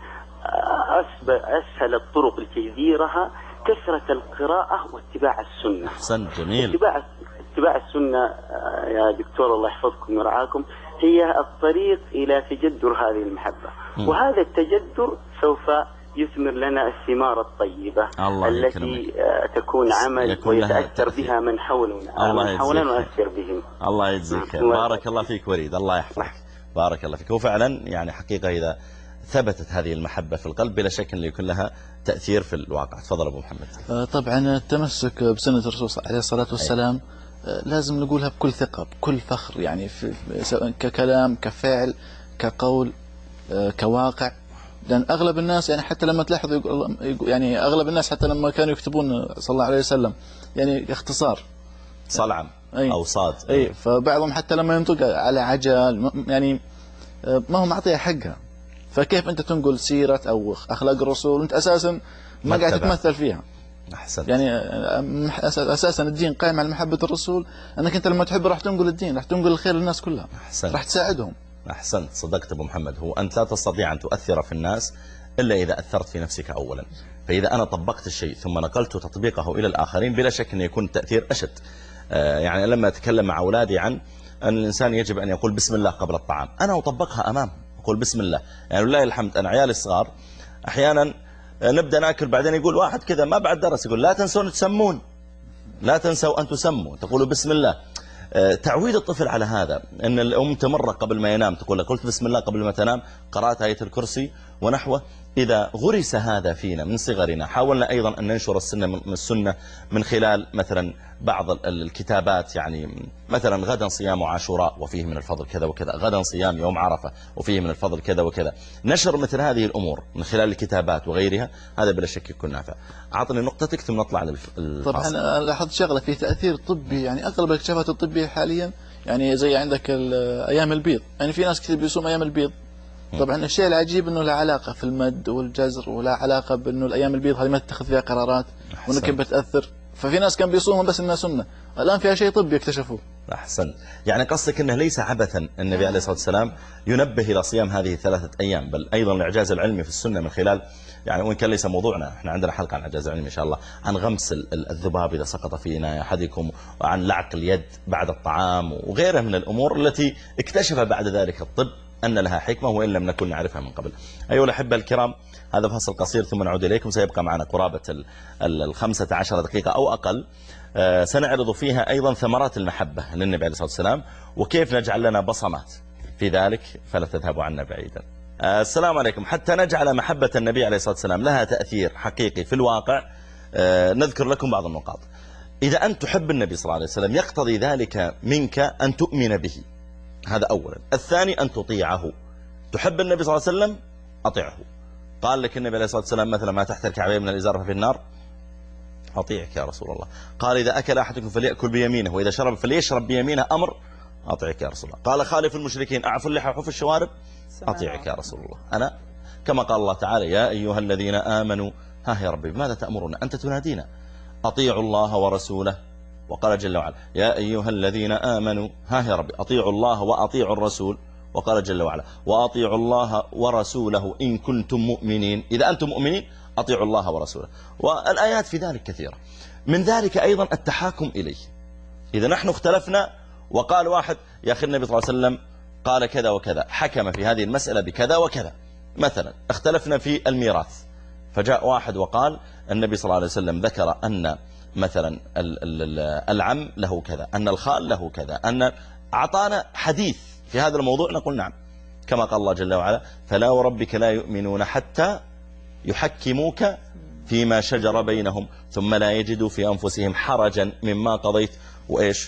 أسهل الطرق لتجذيرها كثرة القراءة واتباع السنة. أحسنت. جميل. اتباع السنة يا دكتور الله يحفظكم ورعاكم هي الطريق إلى تجذر هذه المحبة. وهذا التجذر سوف يثمر لنا الثمار الطيبة التي تكون عمل ويتأثر بها من حولنا ونؤثر بهم. الله يجزيك. بارك الله فيك وليد. الله يحفظك. بارك الله فيك. وفعلا يعني حقيقة إذا ثبتت هذه المحبة في القلب بلا شك أن يكون لها تأثير في الواقع. تفضل أبو محمد. طبعا التمسك بسنة الرسول عليه الصلاة والسلام لازم نقولها بكل ثقة بكل فخر، يعني سواء ككلام كفعل كقول كواقع. لأن أغلب الناس يعني حتى لما تلاحظ يعني أغلب الناس حتى لما كانوا يكتبون صلى الله عليه وسلم يعني اختصار صلعم أو صاد. فبعضهم حتى لما ينطق على عجل يعني ما هو معطيها حقها. فكيف أنت تنقل سيرة أو أخلاق الرسول وأنت أساسا ما قاعد تتمثل فيها؟ أحسنت. يعني أساسا الدين قائم على محبة الرسول، أنك أنت لما تحب راح تنقل الدين، راح تنقل الخير للناس كلها. أحسنت. راح تساعدهم. أحسنت. صدقت أبو محمد. هو أنت لا تستطيع أن تؤثر في الناس إلا إذا أثرت في نفسك أولا. فإذا أنا طبقت الشيء ثم نقلت تطبيقه إلى الآخرين بلا شك أن يكون التأثير أشد. يعني لما أتكلم مع أولادي عن أن الإنسان يجب أن يقول بسم الله قبل الطعام. أنا أطبقها أمامه، أقول بسم الله. يعني لله الحمد، أنا عيالي الصغار أحيانا نبدأ ناكل، بعدين يقول واحد كذا ما بعد درس يقول لا تنسون تسمون، لا تنسوا أن تسموا، تقولوا بسم الله. تعويد الطفل على هذا، أن الأم تمر قبل ما ينام تقول له قلت بسم الله قبل ما تنام، قرأت آية الكرسي ونحوه. إذا غرس هذا فينا من صغرنا، حاولنا أيضا أن ننشر السنة من خلال مثلا بعض الكتابات، يعني مثلا غدا صيام عاشوراء وفيه من الفضل كذا وكذا، غدا صيام يوم عرفة وفيه من الفضل كذا وكذا. نشر مثل هذه الأمور من خلال الكتابات وغيرها، هذا بلا شك يكون نافع. أعطني نقطتك ثم نطلع للفاصل. طبعا أنا لاحظت شغلة في تأثير طبي، يعني أغلب الاكتشافات الطبية حاليا يعني زي عندك أيام البيض، يعني في ناس كثير بيصوم أيام البيض. طبعا الشيء العجيب انه له علاقه في المد والجزر، ولا علاقه بانه الايام البيض هذه ما تتخذ فيها قرارات وانه كيف بتاثر. ففي ناس كان بيصوموا بس انها سنه، الان فيها شيء طبي اكتشفوه. احسن. يعني قصدك انه ليس عبثا النبي عليه الصلاه والسلام ينبه الى صيام هذه 3 أيام، بل ايضا الاعجاز العلمي في السنه من خلال، يعني وان كان ليس موضوعنا، احنا عندنا حلقه عن الاعجاز العلمي ان شاء الله، عن غمس الذباب اذا سقط في اناء احدكم، وعن لعق اليد بعد الطعام وغيرها من الامور التي اكتشف بعد ذلك الطب أن لها حكمة وإن لم نكن نعرفها من قبل. أيها الأحبة الكرام، هذا فصل قصير ثم نعود إليكم. سيبقى معنا قرابة 15 دقيقة أو أقل، سنعرض فيها أيضا ثمرات المحبة للنبي عليه الصلاة والسلام وكيف نجعل لنا بصمات في ذلك، فلا تذهبوا عنا بعيدا. السلام عليكم. حتى نجعل محبة النبي عليه الصلاة والسلام لها تأثير حقيقي في الواقع، نذكر لكم بعض النقاط. إذا أنت تحب النبي صلى الله عليه وسلم يقتضي ذلك منك أن تؤمن به، هذا أولا. الثاني أن تطيعه. تحب النبي صلى الله عليه وسلم أطيعه. قال لك النبي عليه الصلاة والسلام مثلا ما تحت الكعبين من الإزار ففي النار، أطيعك يا رسول الله. قال إذا أكل أحدكم فليأكل بيمينه وإذا شرب فليشرب بيمينه، أمر، أطيعك يا رسول الله. قال خالف المشركين، أعفوا اللحى وحفوا الشوارب، أطيعك يا رسول الله. أنا كما قال الله تعالى يا أيها الذين آمنوا، ها يا ربي ماذا تأمرنا؟ أنت تنادينا أطيعوا الله ورسوله. وقال جل وعلا يا أيها الذين آمنوا، ها يا ربي أطيعوا الله وأطيعوا الرسول. وقال جل وعلا وأطيعوا الله ورسوله إن كنتم مؤمنين. إذا أنتم مؤمنين أطيعوا الله ورسوله. والآيات في ذلك كثيرة. من ذلك أيضا التحاكم إليه. إذا نحن اختلفنا وقال واحد يا أخي النبي صلى الله عليه وسلم قال كذا وكذا، حكم في هذه المسألة بكذا وكذا. مثلا اختلفنا في الميراث، فجاء واحد وقال النبي صلى الله عليه وسلم ذكر أن مثلا العم له كذا، أن الخال له كذا، أن أعطانا حديث في هذا الموضوع، نقول نعم. كما قال الله جل وعلا فلا وربك لا يؤمنون حتى يحكموك فيما شجر بينهم ثم لا يجدوا في أنفسهم حرجا مما قضيت وإيش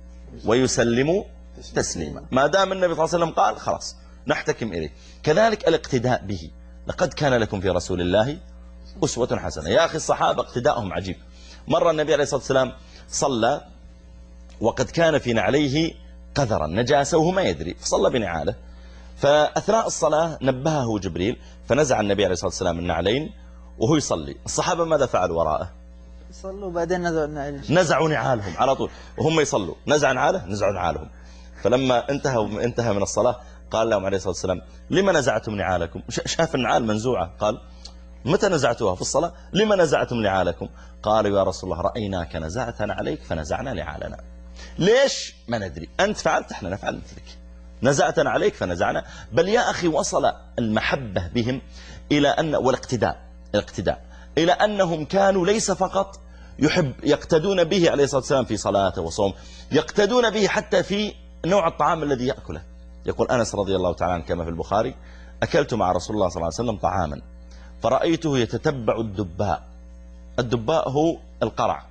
ويسلموا تسليما. ما دام النبي صلى الله عليه وسلم قال خلاص نحتكم إليه. كذلك الاقتداء به. لقد كان لكم في رسول الله أسوة حسنة. يا أخي الصحابة اقتداءهم عجيب. مرة النبي عليه الصلاة والسلام صلى وقد كان في نعليه قذرا نجاسة وهو ما يدري، فصلى بنعاله. فأثناء الصلاة نبهه جبريل فنزع النبي عليه الصلاة والسلام النعلين وهو يصلي. الصحابة ماذا فعلوا وراءه؟ صلوا بعدين نزعوا نعالهم على طول وهم يصلوا. نزع نعاله، نزعوا نعالهم. فلما انتهى من الصلاة قال لهم عليه الصلاة والسلام لما نزعتم نعالكم؟ شاف النعال منزوعة. قال متى نزعتوها؟ في الصلاة. لما نزعتم نعالكم؟ قالوا يا رسول الله رأيناك نزعت عليك فنزعنا نعالنا. ليش؟ ما ندري. أنت فعلت، احنا نفعل مثلك. نزعتنا عليك فنزعنا. بل يا أخي وصل المحبة بهم إلى أن والاقتداء إلى أنهم كانوا ليس فقط يقتدون به عليه الصلاة والسلام في صلاته وصوم، يقتدون به حتى في نوع الطعام الذي يأكله. يقول أنس رضي الله تعالى عنه كما في البخاري أكلت مع رسول الله صلى الله عليه وسلم طعاما فرأيته يتتبع الدباء. الدباء هو القرع،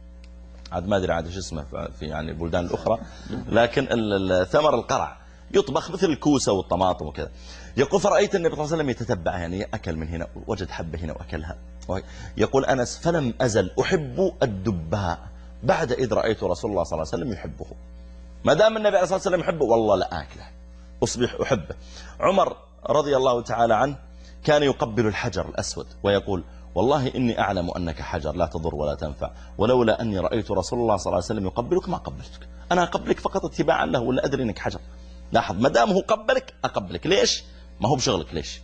عاد ما أدري عاد ايش اسمه في يعني البلدان الأخرى، لكن ثمر القرع يطبخ مثل الكوسة والطماطم وكذا. يقول فرأيت النبي صلى الله عليه وسلم يتتبع، يعني أكل من هنا وجد حبة هنا وأكلها. يقول أنس فلم أزل أحب الدباء بعد إذ رأيت رسول الله صلى الله عليه وسلم يحبه. ما دام النبي عليه الصلاة والسلام يحبه والله لا أكله، أصبح أحبه. عمر رضي الله تعالى عنه كان يقبل الحجر الأسود ويقول والله إني أعلم أنك حجر لا تضر ولا تنفع، ولولا أني رأيت رسول الله صلى الله عليه وسلم يقبلك ما قبلتك. أنا أقبلك فقط اتباعا له ولا أدري أنك حجر. لاحظ، ما دام هو قبلك أقبلك. ليش؟ ما هو بشغلك. ليش؟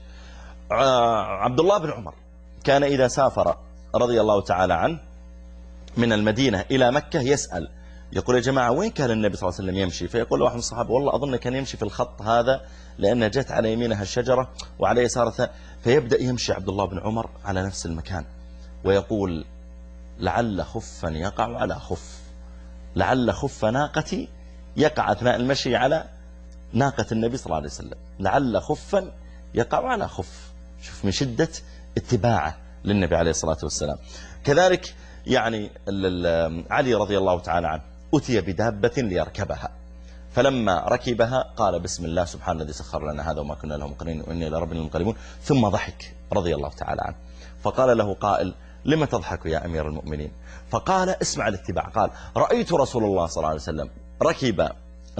عبد الله بن عمر كان إذا سافر رضي الله تعالى عنه من المدينة إلى مكة يسأل يقول يا جماعة وين كان النبي صلى الله عليه وسلم يمشي؟ فيقول واحد من الصحابة والله أظن كان يمشي في الخط هذا لأنه جت على يمينها الشجرة وعلى يسارها. فيبدأ يمشي عبد الله بن عمر على نفس المكان ويقول لعل خفا يقع على خف، لعل خف ناقتي يقع أثناء المشي على ناقة النبي صلى الله عليه وسلم، لعل خفا يقع على خف. شوف من شدة اتباعه للنبي عليه الصلاة والسلام. كذلك يعني علي رضي الله تعالى عنه أتي بدابة ليركبها، فلما ركبها قال بسم الله سبحان الذي سخر لنا هذا وما كنا له مقرنين وإني إلى ربنا منقلبون، ثم ضحك رضي الله تعالى عنه. فقال له قائل لما تضحك يا أمير المؤمنين؟ فقال اسمع الاتباع، قال رأيت رسول الله صلى الله عليه وسلم ركب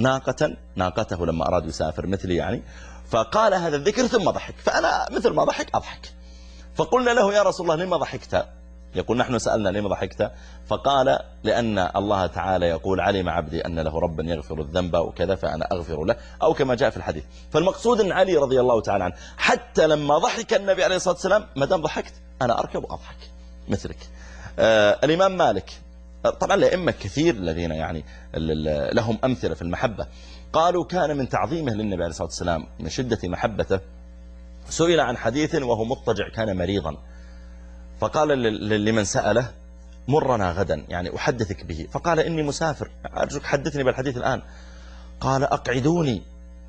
ناقته لما أراد يسافر مثلي يعني، فقال هذا الذكر ثم ضحك، فأنا مثل ما ضحك أضحك. فقلنا له يا رسول الله لما ضحكت؟ يقول نحن سألنا لما ضحكت؟ فقال لأن الله تعالى يقول علم عبدي أن له ربا يغفر الذنب وكذا فأنا أغفر له، أو كما جاء في الحديث. فالمقصود أن علي رضي الله تعالى عنه حتى لما ضحك النبي عليه الصلاة والسلام ما دام ضحكت أنا أركب وأضحك مثلك. الإمام مالك طبعا لأئمة كثير الذين يعني لهم أمثلة في المحبة، قالوا كان من تعظيمه للنبي عليه الصلاة والسلام من شدة محبته سئل عن حديث وهو مضطجع كان مريضا، فقال لمن سأله مرنا غدا يعني أحدثك به، فقال إني مسافر أرجوك حدثني بالحديث الآن. قال أقعدوني.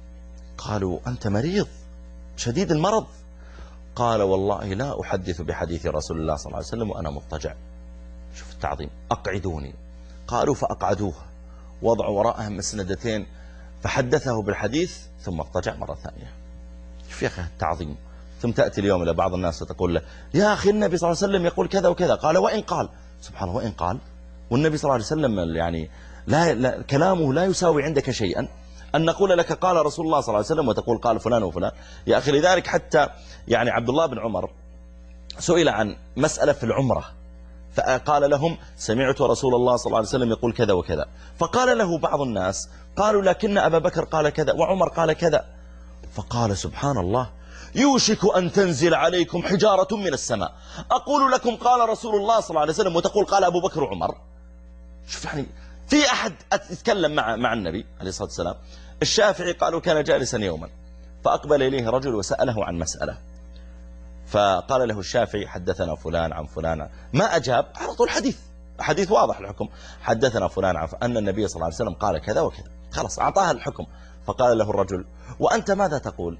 قالوا أنت مريض شديد المرض؟ قال والله لا أحدث بحديث رسول الله صلى الله عليه وسلم وأنا مضطجع. شوف التعظيم، أقعدوني. قالوا فأقعدوه، وضعوا وراءهم مسندتين فحدثه بالحديث ثم اضطجع مرة ثانية. شوف يا أخي التعظيم. ثم تأتي اليوم إلى بعض الناس وتقول له يا أخي النبي صلى الله عليه وسلم يقول كذا وكذا. قال وإن قال، سبحان الله وإن قال، والنبي صلى الله عليه وسلم يعني لا كلامه لا يساوي عندك شيئا أن نقول لك قال رسول الله صلى الله عليه وسلم وتقول قال فلان وفلان. يا أخي لذلك حتى يعني عبد الله بن عمر سئل عن مسألة في العمرة فقال لهم سمعت رسول الله صلى الله عليه وسلم يقول كذا وكذا، فقال له بعض الناس قالوا لكن أبا بكر قال كذا وعمر قال كذا، فقال سبحان الله يوشك أن تنزل عليكم حجارة من السماء أقول لكم قال رسول الله صلى الله عليه وسلم وتقول قال أبو بكر وعمر. شوف يعني في أحد يتكلم مع النبي عليه الصلاة والسلام. الشافعي قالوا كان جالسا يوما فأقبل إليه رجل وسأله عن مسألة، فقال له الشافعي حدثنا فلان عن فلان، ما أجاب على طول حديث واضح الحكم، حدثنا فلان عن أن النبي صلى الله عليه وسلم قال كذا وكذا، خلاص أعطاها الحكم. فقال له الرجل وأنت ماذا تقول؟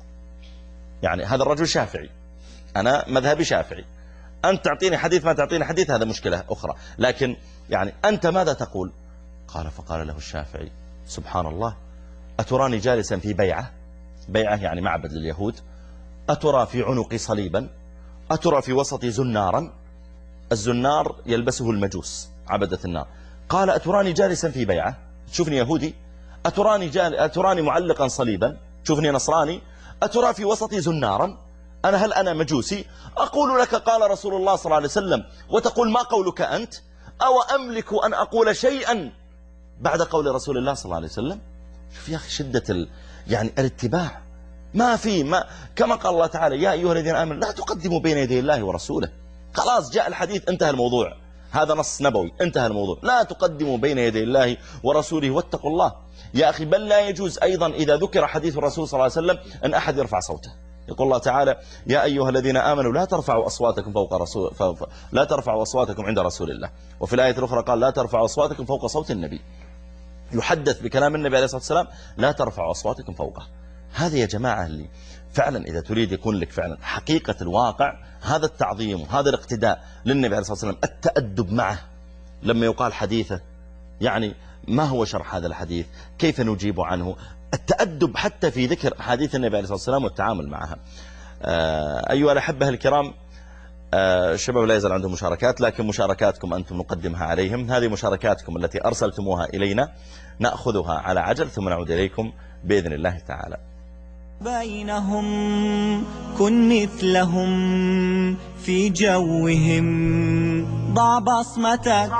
يعني هذا الرجل شافعي، أنا مذهبي شافعي، أنت تعطيني حديث ما تعطيني حديث هذا مشكلة أخرى، لكن يعني أنت ماذا تقول؟ فقال له الشافعي سبحان الله أتراني جالسا في بيعة يعني معبد لليهود، أترى في عنقي صليبا، أترى في وسطي زنارا، الزنار يلبسه المجوس عبدة النار. قال أتراني جالسا في بيعة، تشوفني يهودي، أتراني معلقا صليبا، تشوفني نصراني، أترى في وسطي زنارا، هل أنا مجوسي؟ أقول لك قال رسول الله صلى الله عليه وسلم وتقول ما قولك أنت؟ أو أملك أن أقول شيئا بعد قول رسول الله صلى الله عليه وسلم؟ شوف يا أخي شدة يعني الاتباع. ما كما قال الله تعالى يا أيها الذين آمنوا لا تقدموا بين يدي الله ورسوله. خلاص جاء الحديث انتهى الموضوع، هذا نص نبوي انتهى الموضوع، لا تقدموا بين يدي الله ورسوله واتقوا الله. يا أخي بل لا يجوز أيضا إذا ذكر حديث الرسول صلى الله عليه وسلم أن أحد يرفع صوته. يقول الله تعالى يا أيها الذين آمنوا لا ترفعوا أصواتكم لا ترفعوا أصواتكم عند رسول الله. وفي الآية الأخرى قال لا ترفعوا أصواتكم فوق صوت النبي، يحدث بكلام النبي عليه الصلاة والسلام لا ترفعوا أصواتكم فوقه. هذا يا جماعة اللي فعلا إذا تريد يكون لك فعلا حقيقة الواقع هذا التعظيم وهذا الاقتداء للنبي عليه الصلاة والسلام، التأدب معه لما يقال حديثه، يعني ما هو شرح هذا الحديث، كيف نجيب عنه، التأدب حتى في ذكر أحاديث النبي عليه الصلاة والسلام والتعامل معها. أيها الأحبة الكرام، الشباب لا يزال عندهم مشاركات، لكن مشاركاتكم أنتم نقدمها عليهم. هذه مشاركاتكم التي أرسلتموها إلينا نأخذها على عجل ثم نعود إليكم بإذن الله تعالى. بينهم كن مثلهم في جوهم ضع بصمتك.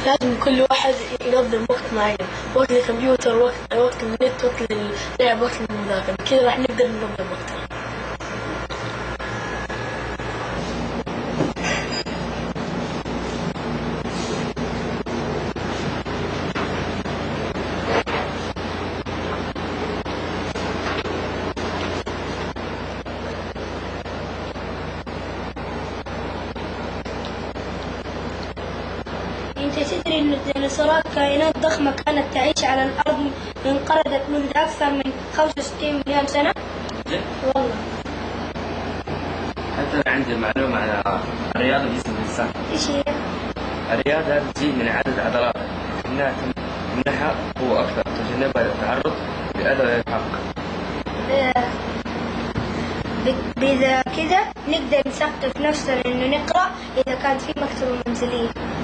لازم كل واحد ينظم وقت معين، وقت الكمبيوتر، وقت النت، وقت اللعب، وقت المذاكرة، كذا راح نقدر ننظم وقتنا. أنت تدري أن الديناصورات كائنات ضخمة كانت تعيش على الأرض انقرضت منذ أكثر من 65 مليون سنة؟ والله. حتى أنا عندي معلومة على الرياضة جسم الإنسان. إيش هي؟ الرياضة تزيد من عدد عضلاته، إنها تمنحها قوة أكثر، تجنبها التعرض لأذى وإرهاق. بإذا كذا نقدر نثقف نفسنا إنه نقرأ إذا كانت في مكتبة منزلية.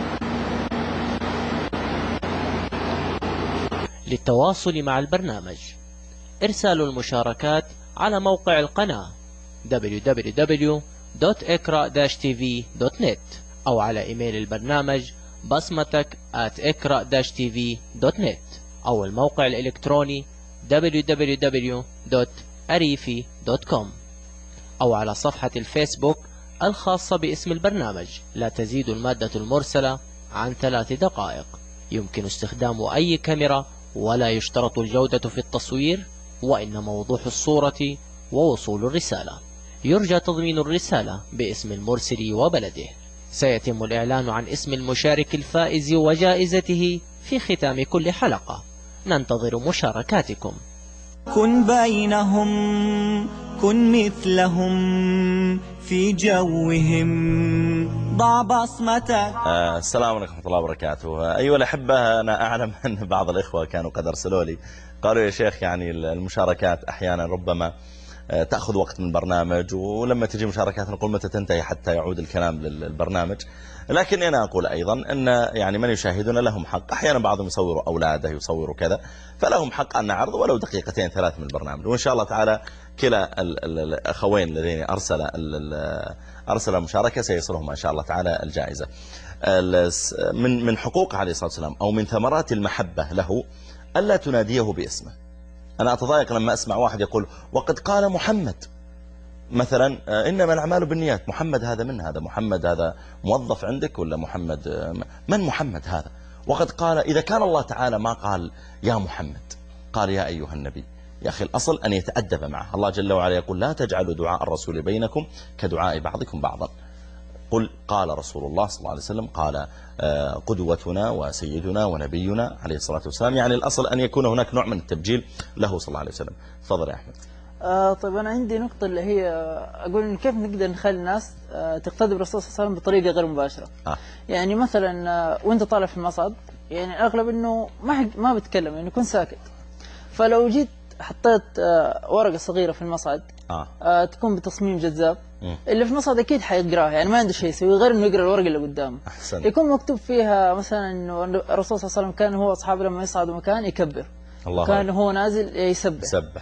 للتواصل مع البرنامج إرسال المشاركات على موقع القناة www.ikra-tv.net أو على إيميل البرنامج basmatak@ikra-tv.net أو الموقع الإلكتروني www.arifi.com أو على صفحة الفيسبوك الخاصة باسم البرنامج. لا تزيد المادة المرسلة عن 3 دقائق. يمكن استخدام أي كاميرا ولا يشترط الجودة في التصوير، وإنما وضوح الصورة ووصول الرسالة. يرجى تضمين الرسالة باسم المرسل وبلده. سيتم الإعلان عن اسم المشارك الفائز وجائزته في ختام كل حلقة. ننتظر مشاركاتكم. كن بينهم، كن مثلهم في جوهم، ضع بصمتك. السلام عليكم ورحمة الله وبركاته. أيها الأحبة، أنا أعلم أن بعض الإخوة كانوا قد أرسلوا لي قالوا يا شيخ يعني المشاركات أحيانا ربما تأخذ وقت من البرنامج، ولما تجي مشاركات نقول متى تنتهي حتى يعود الكلام للبرنامج. لكن أنا أقول أيضا أن يعني من يشاهدون لهم حق. أحيانا بعضهم يصوروا أولاده، يصوروا كذا، فلهم حق أن نعرض ولو 2-3 من البرنامج. وإن شاء الله تعالى كلا الأخوين الذين أرسل المشاركة سيصلهم إن شاء الله تعالى الجائزة. من حقوقه عليه الصلاة والسلام أو من ثمرات المحبة له ألا تناديه باسمه. أنا أتضايق لما أسمع واحد يقول وقد قال محمد مثلا إنما الأعمال بالنيات. محمد هذا من هذا؟ محمد هذا موظف عندك ولا محمد؟ من محمد هذا؟ وقد قال. إذا كان الله تعالى ما قال يا محمد، قال يا أيها النبي، يا أخي الأصل أن يتأدب معه. الله جل وعلا يقول لا تجعلوا دعاء الرسول بينكم كدعاء بعضكم بعضا. قل قال رسول الله صلى الله عليه وسلم، قال قدوتنا وسيدنا ونبينا عليه الصلاة والسلام. يعني الأصل أن يكون هناك نوع من التبجيل له صلى الله عليه وسلم. تفضل يا أحمد. طيب أنا عندي نقطة اللي هي أقول إن كيف نقدر نخلي الناس تقتدي بالرسول صلى الله عليه وسلم بطريقة غير مباشرة. يعني مثلا وأنت طالع في المصعد، يعني أغلب إنه ما بتكلم، يعني يكون ساكت. فلو جيت حطيت ورقة صغيرة في المصعد تكون بتصميم جذاب، اللي في المصعد أكيد حيقراها، يعني ما عنده شيء يسوي غير إنه يقرأ الورقة اللي قدامه. يكون مكتوب فيها مثلا إنه الرسول صلى الله عليه وسلم كان هو أصحابه لما يصعدوا مكان يكبر، كان هو نازل يسبح.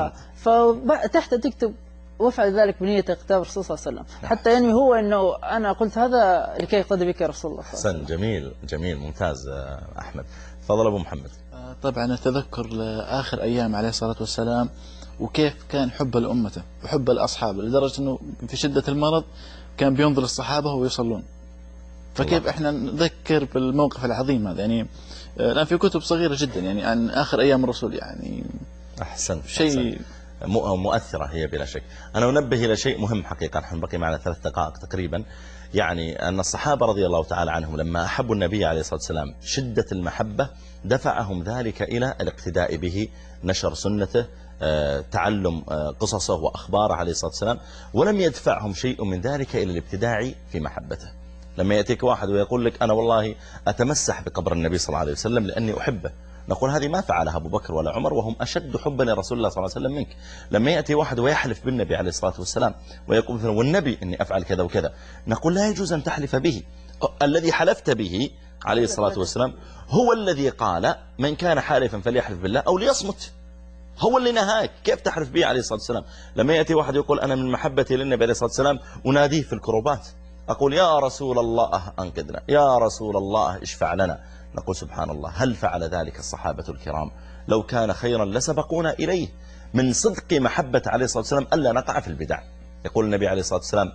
فتحت تكتب وافعل ذلك بنية اقتداء الرسول صلى الله عليه وسلم، حتى يعني هو إنه أنا قلت هذا لكي يقتدي بك يا رسول الله. حسن، جميل جميل ممتاز أحمد. تفضل أبو محمد. طبعا أتذكر آخر أيام عليه الصلاة والسلام وكيف كان حب لأمته وحب الأصحاب، لدرجة أنه في شدة المرض كان بينظر الصحابة ويصلون. فكيف إحنا نذكر بالموقف العظيم هذا؟ يعني الآن في كتب صغيرة جدا يعني عن آخر أيام الرسول، يعني أحسن شيء مؤثرة هي بلا شك. أنا أنبه إلى شيء مهم حقيقة، نحن بقي معنا 3 دقائق تقريبا. يعني أن الصحابة رضي الله تعالى عنهم لما أحبوا النبي عليه الصلاة والسلام شدة المحبة دفعهم ذلك إلى الاقتداء به، نشر سنته، تعلم قصصه وأخباره عليه الصلاة والسلام. ولم يدفعهم شيء من ذلك إلى الابتداع في محبته. لما يأتيك واحد ويقول لك أنا والله أتمسح بقبر النبي صلى الله عليه وسلم لأني أحبه، نقول هذه ما فعلها أبو بكر ولا عمر وهم أشد حبا لرسول الله صلى الله عليه وسلم منك. لما يأتي واحد ويحلف بالنبي عليه الصلاة والسلام ويقول مثلا والنبي إني أفعل كذا وكذا، نقول لا يجوز أن تحلف به. الذي حلفت به عليه الصلاة والسلام هو الذي قال من كان حالفا فليحلف بالله أو ليصمت. هو اللي نهاك، كيف تحلف به عليه الصلاة والسلام؟ لما يأتي واحد يقول أنا من محبتي للنبي عليه الصلاة والسلام أناديه في الكروبات أقول يا رسول الله أنقذنا، يا رسول الله اشفع لنا. نقول سبحان الله، هل فعل ذلك الصحابة الكرام؟ لو كان خيرا لسبقونا إليه. من صدق محبة عليه الصلاة والسلام ألا نقع في البدع. يقول النبي عليه الصلاة والسلام: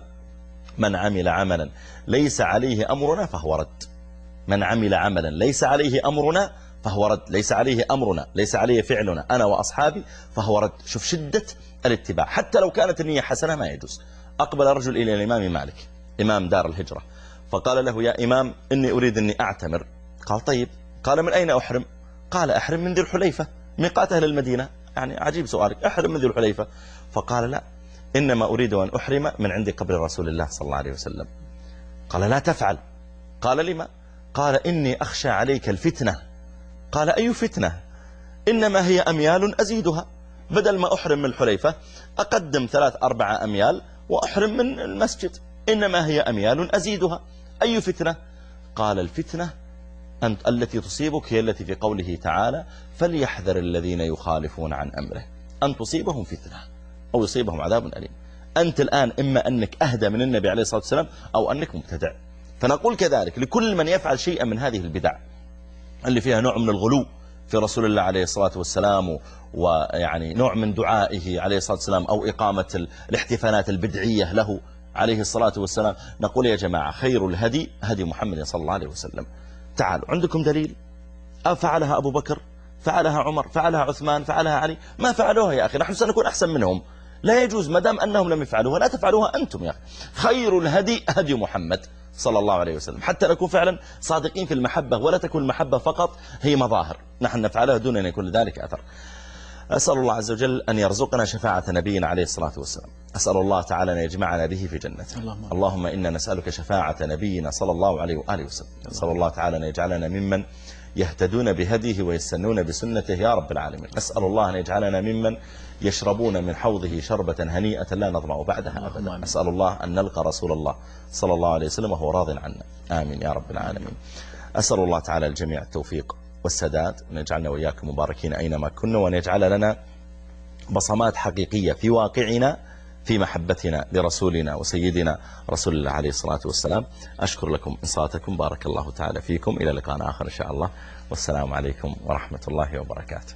من عمل عملا ليس عليه أمرنا فهو رد. من عمل عملا ليس عليه أمرنا فهو رد، ليس عليه أمرنا، ليس عليه فعلنا أنا وأصحابي فهو رد. شوف شدة الاتباع، حتى لو كانت النية حسنة ما يجوز. أقبل رجل إلى الإمام مالك إمام دار الهجرة فقال له: يا إمام إني أريد أني أعتمر. قال: طيب. قال: من أين أحرم؟ قال: أحرم من ذي الحليفة، ميقات أهل المدينة. يعني عجيب سؤالك، أحرم من ذي الحليفة. فقال: لا، إنما أريد أن أحرم من عند قبر رسول الله صلى الله عليه وسلم. قال: لا تفعل. قال: لما؟ قال: إني أخشى عليك الفتنة. قال: أي فتنة؟ إنما هي أميال أزيدها، بدل ما أحرم من الحليفة أقدم 3-4 أميال وأحرم من المسجد، إنما هي أميال أزيدها، أي فتنة؟ قال: الفتنة أنت التي تصيبك هي التي في قوله تعالى: فليحذر الذين يخالفون عن أمره أن تصيبهم فتنة أو يصيبهم عذاب أليم. أنت الآن إما أنك أهدى من النبي عليه الصلاة والسلام أو أنك مبتدع. فنقول كذلك لكل من يفعل شيئا من هذه البدع اللي فيها نوع من الغلو في رسول الله عليه الصلاة والسلام، ويعني نوع من دعائه عليه الصلاة والسلام، أو إقامة الاحتفالات البدعية له عليه الصلاة والسلام، نقول يا جماعة خير الهدي هدي محمد صلى الله عليه وسلم. تعالوا، عندكم دليل؟ فعلها أبو بكر، فعلها عمر، فعلها عثمان، فعلها علي، ما فعلوها يا أخي، نحن سنكون أحسن منهم. لا يجوز، ما دام أنهم لم يفعلوها لا تفعلوها أنتم يا أخي. خير الهدي هدي محمد صلى الله عليه وسلم، حتى نكون فعلا صادقين في المحبة، ولا تكون المحبة فقط هي مظاهر نحن نفعلها دون أن يكون ذلك أثر. أسأل الله عز وجل أن يرزقنا شفاعة نبينا عليه الصلاة والسلام. أسأل الله تعالى أن يجمعنا به في جنته. اللهم إنا نسألك شفاعة نبينا صلى الله عليه وآله وسلم. أسأل الله تعالى أن يجعلنا ممن يهتدون بهديه ويستنون بسنته يا رب العالمين. أسأل الله أن يجعلنا ممن يشربون من حوضه شربة هنيئة لا نظمأ بعدها أبدا. أسأل الله أن نلقى رسول الله صلى الله عليه وسلم وهو راض عنا، آمين يا رب العالمين. أسأل الله تعالى الجميع التوفيق والسداد، وأن يجعلنا وإياكم مباركين أينما كنا، وأن يجعل لنا بصمات حقيقية في واقعنا في محبتنا لرسولنا وسيدنا رسول الله عليه الصلاة والسلام. أشكر لكم إنصاتكم، بارك الله تعالى فيكم، إلى لقاء آخر إن شاء الله، والسلام عليكم ورحمة الله وبركاته.